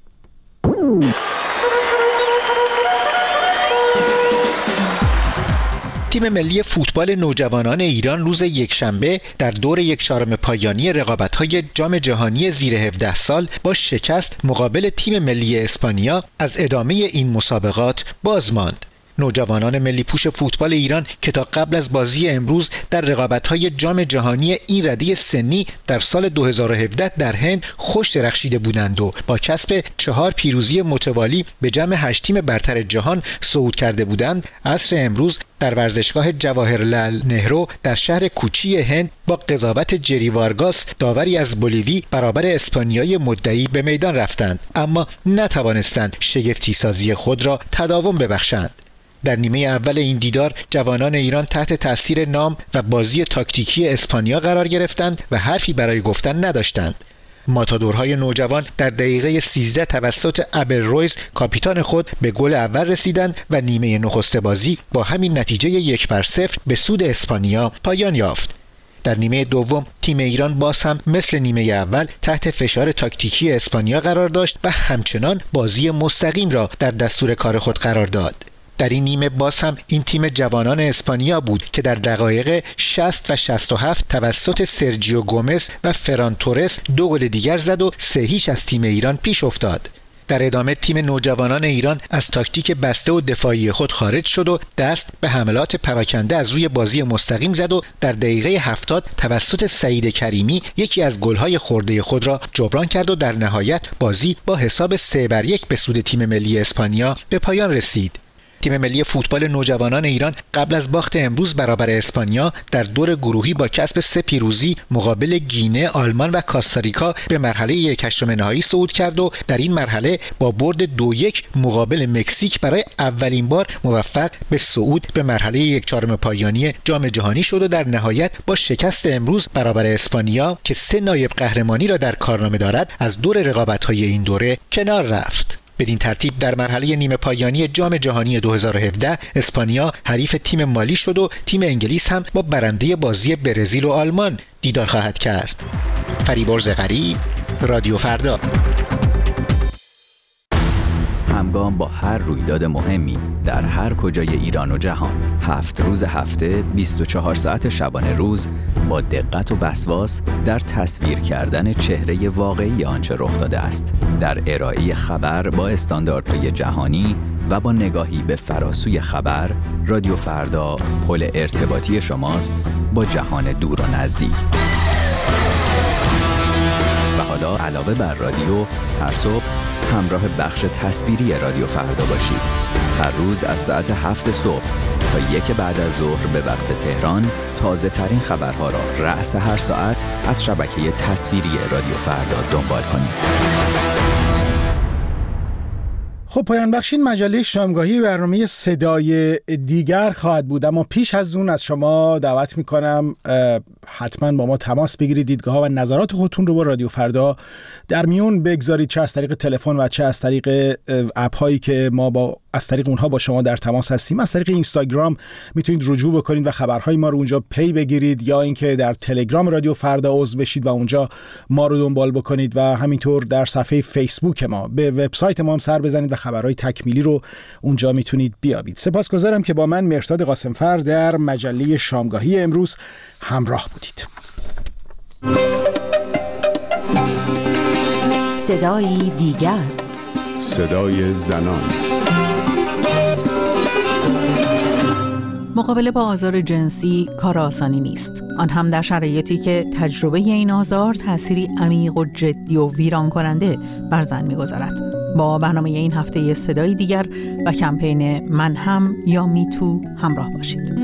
تیم ملی فوتبال نوجوانان ایران روز یکشنبه در دور 1/4 پایانی رقابت‌های جام جهانی زیر 17 سال با شکست مقابل تیم ملی اسپانیا از ادامه این مسابقات باز ماند. نوجوانان ملی پوش فوتبال ایران که تا قبل از بازی امروز در رقابت‌های جام جهانی این رده سنی در سال 2017 در هند خوش درخشیده بودند و با کسب 4 پیروزی متوالی به جمع 8 تیم برتر جهان صعود کرده بودند، عصر امروز در ورزشگاه جواهرلال نهرو در شهر کوچی هند با قضاوت جری وارگاس داوری از بولیوی برابر اسپانیای مدعی به میدان رفتند، اما نتوانستند شگفتی سازی خود را تداوم ببخشند. در نیمه اول این دیدار جوانان ایران تحت تاثیر نام و بازی تاکتیکی اسپانیا قرار گرفتند و حرفی برای گفتن نداشتند. ماتادورهای نوجوان در دقیقه 13 توسط ابل رویز کاپیتان خود به گل اول رسیدند و نیمه نخست بازی با همین نتیجه 1-0 به سود اسپانیا پایان یافت. در نیمه دوم تیم ایران باز هم مثل نیمه اول تحت فشار تاکتیکی اسپانیا قرار داشت و همچنان بازی مستقیم را در دستور کار خود قرار داد. در این نیمه باز هم این تیم جوانان اسپانیا بود که در دقایق 60 و 67 توسط سرجیو گومز و فران تورس 2 گل دیگر زد و 3-0 از تیم ایران پیش افتاد. در ادامه تیم نوجوانان ایران از تاکتیک بسته و دفاعی خود خارج شد و دست به حملات پراکنده از روی بازی مستقیم زد و در دقیقه 70 توسط سعید کریمی یکی از گل‌های خورده خود را جبران کرد و در نهایت بازی با حساب 3-1 به سود تیم ملی اسپانیا به پایان رسید. تیم ملی فوتبال نوجوانان ایران قبل از باخت امروز برابر اسپانیا در دور گروهی با کسب 3 پیروزی مقابل گینه، آلمان و کاستاریکا به مرحله 1/8 نهایی صعود کرد و در این مرحله با برد 2-1 مقابل مکزیک برای اولین بار موفق به صعود به مرحله 1/4 پایانی جام جهانی شد و در نهایت با شکست امروز برابر اسپانیا که 3 نایب قهرمانی را در کارنامه دارد از دور رقابت‌های این دوره کنار رفت. بدین ترتیب در مرحله نیمه پایانی جام جهانی 2017 اسپانیا حریف تیم مالی شد و تیم انگلیس هم با برنده بازی برزیل و آلمان دیدار خواهد کرد. فریبرز غریب، رادیو فردا. همگام با هر رویداد مهمی در هر کجای ایران و جهان 7 روز هفته 24 ساعت شبانه روز با دقت و وسواس در تصویر کردن چهره واقعی آنچه رخ داده است، در ارائه خبر با استانداردهای جهانی و با نگاهی به فراسوی خبر. رادیو فردا پل ارتباطی شماست با جهان دور و نزدیک. و حالا علاوه بر رادیو هر صبح همراه بخش تصویری رادیو فردا باشید. هر روز از ساعت 7 صبح تا 1 بعد از ظهر به وقت تهران تازه ترین خبرها را رأس هر ساعت از شبکه تصویری رادیو فردا دنبال کنید. خب پایان بخش این مجله شامگاهی برنامه صدای دیگر خواهد بود، اما پیش از اون از شما دعوت میکنم حتما با ما تماس بگیرید، دیدگاه ها و نظرات خودتون رو با رادیو فردا در میون بگذارید، چه از طریق تلفن و چه از طریق اپ هایی که ما با از طریق اونها با شما در تماس هستیم. از طریق اینستاگرام میتونید رجوع بکنید و خبرهای ما رو اونجا پی بگیرید، یا اینکه در تلگرام رادیو فردا عضو بشید و اونجا ما رو دنبال بکنید، و همینطور در صفحه فیسبوک ما به وبسایت ما هم سر بزنید و خبرهای تکمیلی رو اونجا میتونید بیابید. سپاسگزارم که با من مهرداد قاسمفر در مجله شامگاهی امروز همراه بودید. صدای دیگر، صدای زنان. مقابله با آزار جنسی کار آسانی نیست، آن هم در شرایطی که تجربه این آزار تأثیری عمیق و جدی و ویران کننده بر زن می‌گذارد. با برنامه این هفته صدای دیگر و کمپین من هم یا میتو همراه باشید.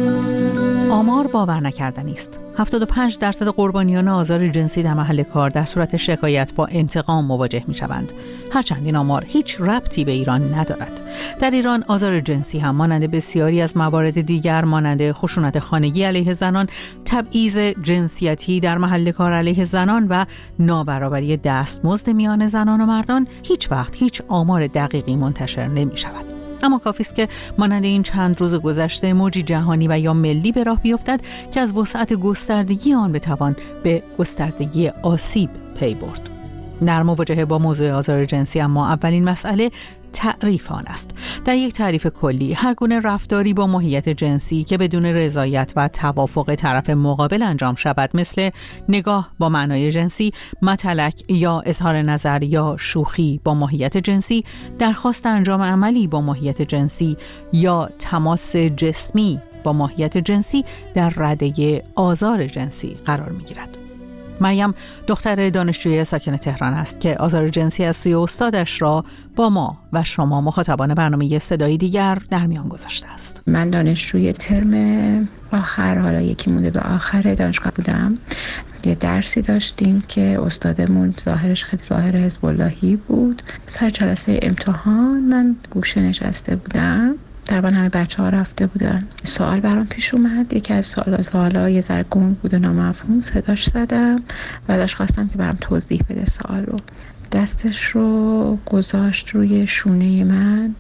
آمار باور نکردنی است. 75% قربانیان آزار جنسی در محل کار در صورت شکایت با انتقام مواجه می‌شوند. هرچند این آمار هیچ ربطی به ایران ندارد. در ایران آزار جنسی هم مانند بسیاری از موارد دیگر مانند خشونت خانگی علیه زنان، تبعیض جنسیتی در محل کار علیه زنان و نابرابری دستمزد میان زنان و مردان هیچ وقت هیچ آمار دقیقی منتشر نمی‌شود. اما کافی است که مانند این چند روز گذشته موجی جهانی و یا ملی به راه بیفتد که از وسعت گستردگی آن بتوان به گستردگی آسیب پی برد. در مواجهه با موضوع آزار جنسی اما اولین مسئله تعریف آن است. در یک تعریف کلی هر گونه رفتاری با ماهیت جنسی که بدون رضایت و توافق طرف مقابل انجام شود، مثل نگاه با معنای جنسی، متلک یا اظهار نظر یا شوخی با ماهیت جنسی، درخواست انجام عملی با ماهیت جنسی یا تماس جسمی با ماهیت جنسی، در رده آزار جنسی قرار می‌گیرد. مریم دختر دانشجوی ساکن تهران است که آزار جنسی از سوی استادش را با ما و شما مخاطبان برنامه صدای دیگر در میان گذاشته است. من دانشجوی ترم آخر، حالا یکی مونده به آخر دانشگاه بودم. یه درسی داشتیم که استادمون ظاهرش خیلی ظاهر حزب اللهی بود. سر جلسه امتحان من گوشه نشسته بودم، تقریبا همه بچه‌ها رفته بودن. سوال برام پیش اومد، یکی از سوالا یه ذره گنگ بود و نامفهوم، صداش زدم و ازش خواستم که برام توضیح بده سوال رو. دستش رو گذاشت روی شونه من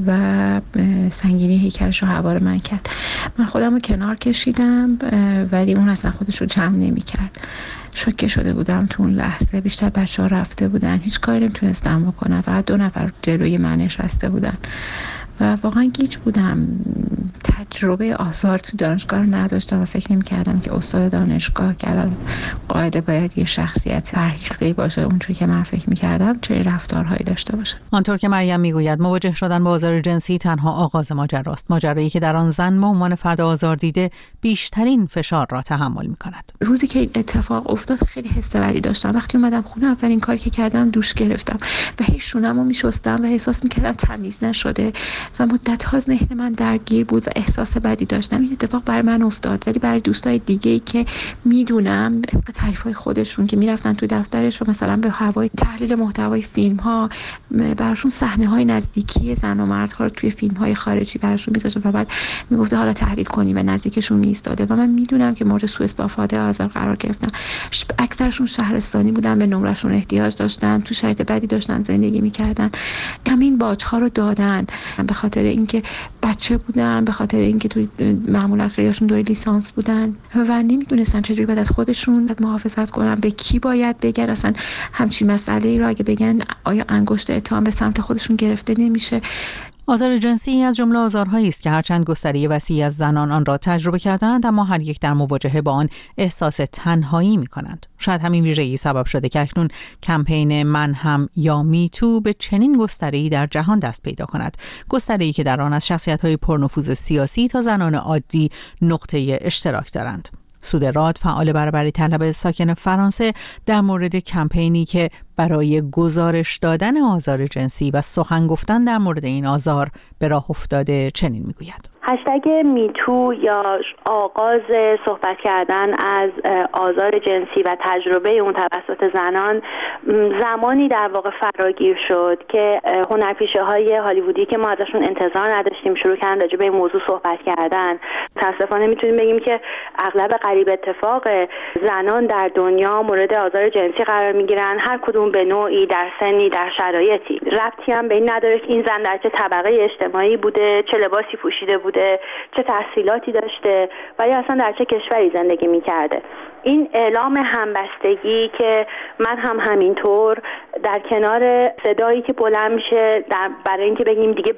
و سنگینی هیکلش رو حوار من کرد. من خودم رو کنار کشیدم ولی اون اصلا خودش رو جمع نمی کرد. شوکه شده بودم تو اون لحظه. بیشتر بچه‌ها رفته بودن، هیچ کاری نمیتونستم بکنم، فقط 2 نفر جلوی من نشسته بودن و واقعا گیج بودم. تجربه آزار تو دانشگاه رو نداشتم و فکر نمی‌کردم که استاد دانشگاه که الان قاعده باید یه شخصیت فرهیخته‌ای باشه، اونجوری که من فکر می‌کردم چه رفتارهایی داشته باشه. آنطور که مریم میگوید مواجه شدن با آزار جنسی تنها آغاز ماجراست، ماجرایی که در آن زن به عنوان فرد آزار دیده بیشترین فشار را تحمل می‌کند. روزی که این اتفاق افتاد خیلی حس بدی داشتم. وقتی اومدم خونه اولین کاری که کردم دوش گرفتم و هی شونه‌مو می‌شستم و احساس می‌کردم تمیز نشده و مدت‌ها ذهن من درگیر بود و احساس بدی داشتم. این اتفاق برای من افتاد، ولی برای دوستای دیگه‌ای که میدونم به تعریف‌های خودشون که میرفتن تو دفترش و مثلا به هوای تحلیل محتوای فیلم‌ها براشون صحنه‌های نزدیکی زن و مردها رو توی فیلم‌های خارجی براشون می‌ذاشتن و بعد میگفته حالا تحلیل کنی و نزدیکشون می‌ایستاده و من میدونم که مورد سوء استفاده آزار قرار گرفتن. اکثرشون شهرستانی بودن، به نمرهشون احتیاج داشتن، تو شرایط بدی داشتن زندگی می‌کردن. همین باج‌ها رو دادن به خاطر اینکه بچه بودن، به خاطر اینکه تو معمولا خیلیاشون دوره لیسانس بودن و نمیدونستن چجوری باید از خودشون محافظت کنن، به کی باید بگن، اصلا همچین مسئله‌ای رو اگه بگن آیا انگشت اتهام به سمت خودشون گرفته نمیشه. آزار جنسی از جمله آزارهایی است که هرچند گستره وسیعی از زنان آن را تجربه کردند، اما هر یک در مواجهه با آن احساس تنهایی می‌کنند. شاید همین ویژگی سبب شده که اکنون کمپین من هم یا میتو به چنین گستره‌ای در جهان دست پیدا کند، گستره‌ای که در آن از شخصیت‌های پرنفوذ سیاسی تا زنان عادی نقطه اشتراک دارند. سودراد، فعال برابری طلب ساکن فرانسه، در مورد کمپینی که برای گزارش دادن آزار جنسی و سخن گفتن در مورد این آزار به راه افتاده چنین میگوید: هشتگ میتو یا آغاز صحبت کردن از آزار جنسی و تجربه اون توسط زنان زمانی در واقع فراگیر شد که هنرپیشه‌های هالیوودی که ما ازشون انتظار نداشتیم شروع کردن راجع به این موضوع صحبت کردن. متاسفانه میتونیم بگیم که اغلب قریب اتفاق زنان در دنیا مورد آزار جنسی قرار میگیرن، هر کدوم به نوعی، در سنی، در شرایطی. ربطی هم به این نداره که این زن در چه طبقه اجتماعی بوده، چه لباسی پوشیده بوده، چه تحصیلاتی داشته و یا اصلا در چه کشوری زندگی میکرده. این اعلام همبستگی که من هم همینطور در کنار صدایی که بلند میشه برای اینکه بگیم دیگه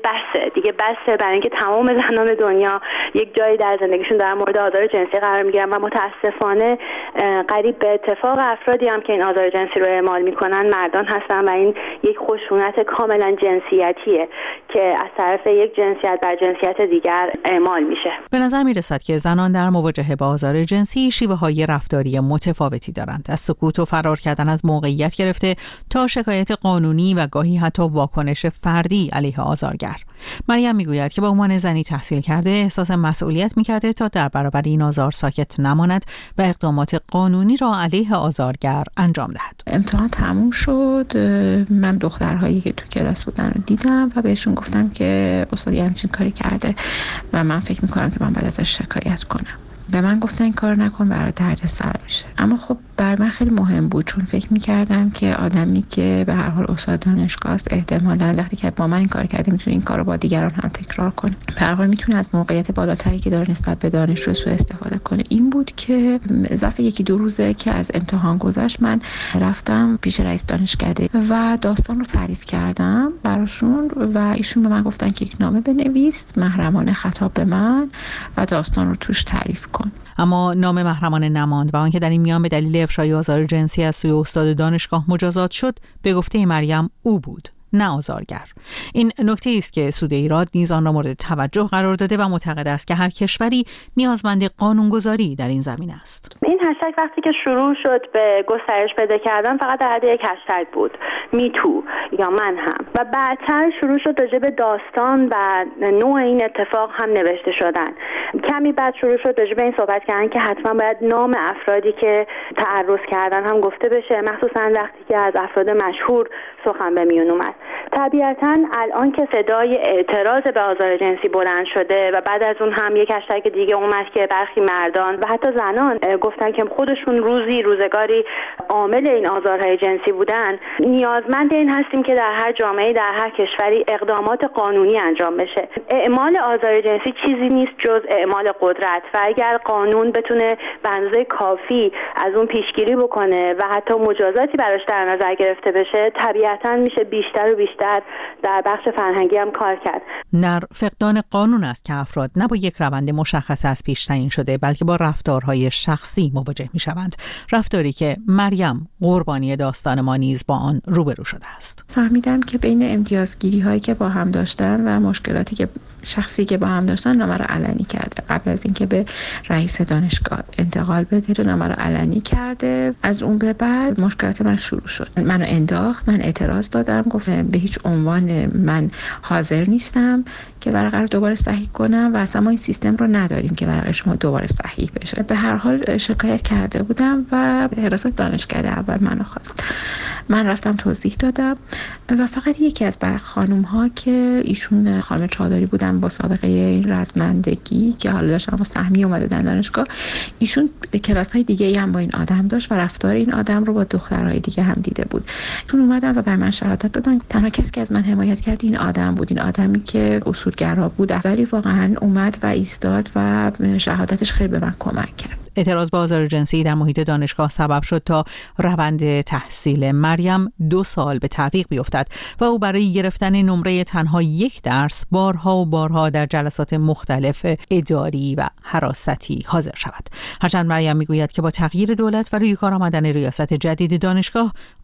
بسه، برای اینکه تمام زنان دنیا یک جایی در زندگیشون در مورد آزار جنسی قرار میگیرن و متاسفانه قریب به اتفاق افرادی هم که این آزار جنسی رو اعمال میکنن مردان هستن و این یک خشونت کاملا جنسیتیه که از طرف یک جنسیت بر جنسیت دیگر اعمال میشه. به نظر میرسد که زنان در مواجهه با آزار جنسی شیوه‌های رفتاری متفاوتی دارند، از سکوت و فرار کردن از موقعیت گرفته تا شکایت قانونی و گاهی حتی واکنش فردی علیه آزارگر. مریم میگوید که به عنوان زنی تحصیل کرده احساس مسئولیت میکرده تا در برابر این آزار ساکت نماند و اقدامات قانونی را علیه آزارگر انجام دهد. امتحان تموم شد، من دخترهایی که تو کلاس بودن رو دیدم و بهشون گفتم که استاد همچین کاری کرده و من فکر میکنم که من باید ازش شکایت کنم. به من گفتن این کار نکن، برای دردسر میشه. اما خب بر من خیلی مهم بود، چون فکر میکردم که آدمی که به هر حال استاد دانشگاه است احتمالاً وقتی که با من این کار کرده میتونه این کار رو با دیگران هم تکرار کنه. به هر حال میتونه از موقعیت بالاتری که داره نسبت به دانشجو سوء استفاده کنه. این بود که ظرف یکی دو روزه که از امتحان گذشت من رفتم پیش رئیس دانشکده و داستان رو تعریف کردم براشون و ایشون به من گفتن که یک نامه بنویس محرمانه خطاب به من و داستان رو توش تعریف کن. اما نام محرمانه نماند و آنکه در این میان به دلیل افشای آزار جنسی از سوی استاد دانشگاه مجازات شد به گفته مریم او بود، نه آزارگر. این نکته است که سود ایراد نیز آن را مورد توجه قرار داده و معتقد است که هر کشوری نیازمند قانونگذاری در این زمینه است. این هشتگ وقتی که شروع شد به گسترش پیدا کردن فقط در حد یک هشتگ بود، میتو یا من هم، و بعدتر شروع شد راجع به داستان و نوع این اتفاق هم نوشته شدن. کمی بعد شروع شد راجع به این صحبت کردن که حتما باید نام افرادی که تعرض کردن هم گفته بشه، مخصوصا وقتی که از افراد مشهور سخن به میون اومد. طبیعتاً الان که صدای اعتراض به آزار جنسی بلند شده و بعد از اون هم یک هشتگ دیگه اومد که برخی مردان و حتی زنان گفتن که خودشون روزگاری عامل این آزارهای جنسی بودن، نیازمند این هستیم که در هر جامعه، در هر کشوری اقدامات قانونی انجام بشه. اعمال آزار جنسی چیزی نیست جز اعمال قدرت و اگر قانون بتونه به اندازه کافی از اون پیشگیری بکنه و حتی مجازاتی براش در نظر گرفته بشه، طبیعتاً میشه بیشتر و بیشتر در بخش فرهنگی هم کار کرد. در فقدان قانون است که افراد نه با یک روند مشخص از پیش تعیین شده بلکه با رفتارهای شخصی مواجه میشوند، رفتاری که مریم قربانی داستان ما نیز با آن روبرو شده است. فهمیدم که بین امتیازگیری هایی که با هم داشتن و مشکلاتی که شخصی که با هم داشتن نامه رو علنی کرده. قبل از اینکه به رئیس دانشگاه انتقال بده نامه رو علنی کرده. از اون به بعد مشکلات من شروع شد. منو انداخت، من اعتراض دادم، گفت به هیچ عنوان من حاضر نیستم که ورقه رو دوباره صحیح کنم و اصلا ما این سیستم رو نداریم که ورقه شما دوباره صحیح بشه. به هر حال شکایت کرده بودم و حراست دانشکده اول منو خواست. من رفتم توضیح دادم و فقط یکی از خانم ها که ایشون خانم چادری بودن با سابقه این رزمندگی که حالا داشتن با سهمی اومده در دانشگاه، ایشون کلاس های دیگه هم با این آدم داشت و رفتار این آدم رو با دخترهای دیگه هم دیده بود. چون اومدن و بر من شهادت دادن تنها کسی که از من حمایت کرد این آدم بود، این آدمی که اصولگرا بود، ولی واقعا اومد و ایستاد و شهادتش خیلی به من کمک کرد. اعتراض به آزار جنسی در محیط دانشگاه سبب شد تا روند تحصیل مریم 2 سال به تعویق بیفتد و او برای گرفتن نمره تنها 1 درس بارها و بارها در جلسات مختلف اداری و حراستی حاضر شود. هرچند مریم میگوید که با تغییر دولت و روی کار آمدن ریاست جدید دانشگاه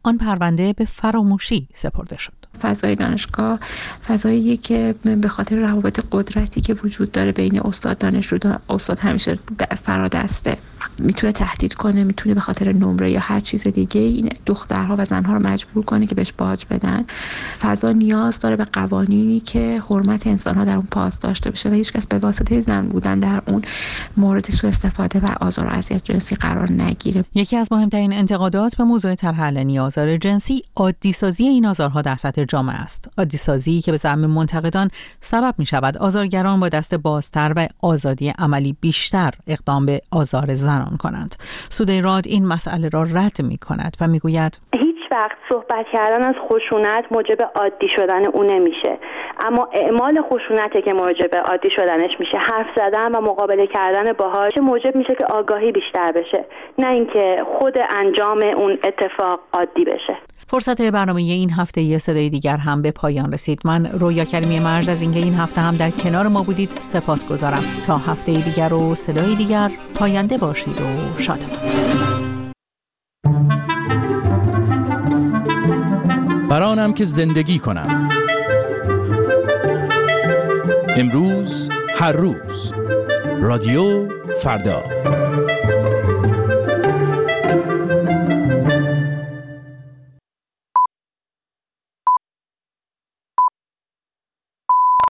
آن پرونده به فراموشی سپرده شد. فضای دانشگاه فضاییه که به خاطر روابط قدرتی که وجود داره بین استاد دانشجو، استاد همیشه فرادسته، میتونه تهدید کنه، میتونه به خاطر نمره یا هر چیز دیگه این دخترها و زنها رو مجبور کنه که بهش باج بدن. فضا نیاز داره به قوانینی که حرمت انسانها در اون پاس داشته بشه و هیچکس به واسطه زن بودن در اون مورد سوء استفاده و آزار و اذیت جنسی قرار نگیره. یکی از مهمترین انتقادات به موضوع طرح علنی آزار جنسی عادی سازی این آزارها در سطح جامعه است. عادی سازی که به زعم منتقدان سبب می شود آزارگران با دست بازتر و آزادی عملی بیشتر اقدام به آزار زنان کنند. سودیراد این مسئله را رد می کند و می گوید هیچ وقت صحبت کردن از خشونت موجب عادی شدن اون نمیشه، اما اعمال خشونته که موجب عادی شدنش میشه. حرف زدن و مقابله کردن باهاش موجب میشه که آگاهی بیشتر بشه، نه اینکه خود انجام اون اتفاق عادی بشه. فرصت برنامه این هفته یه صدای دیگر هم به پایان رسید. من رویا کریمی مرز از اینکه این هفته هم در کنار ما بودید سپاسگزارم. تا هفته دیگر و صدای دیگر، پاینده باشید و شادمان. برانم که زندگی کنم، امروز هر روز، رادیو فردا.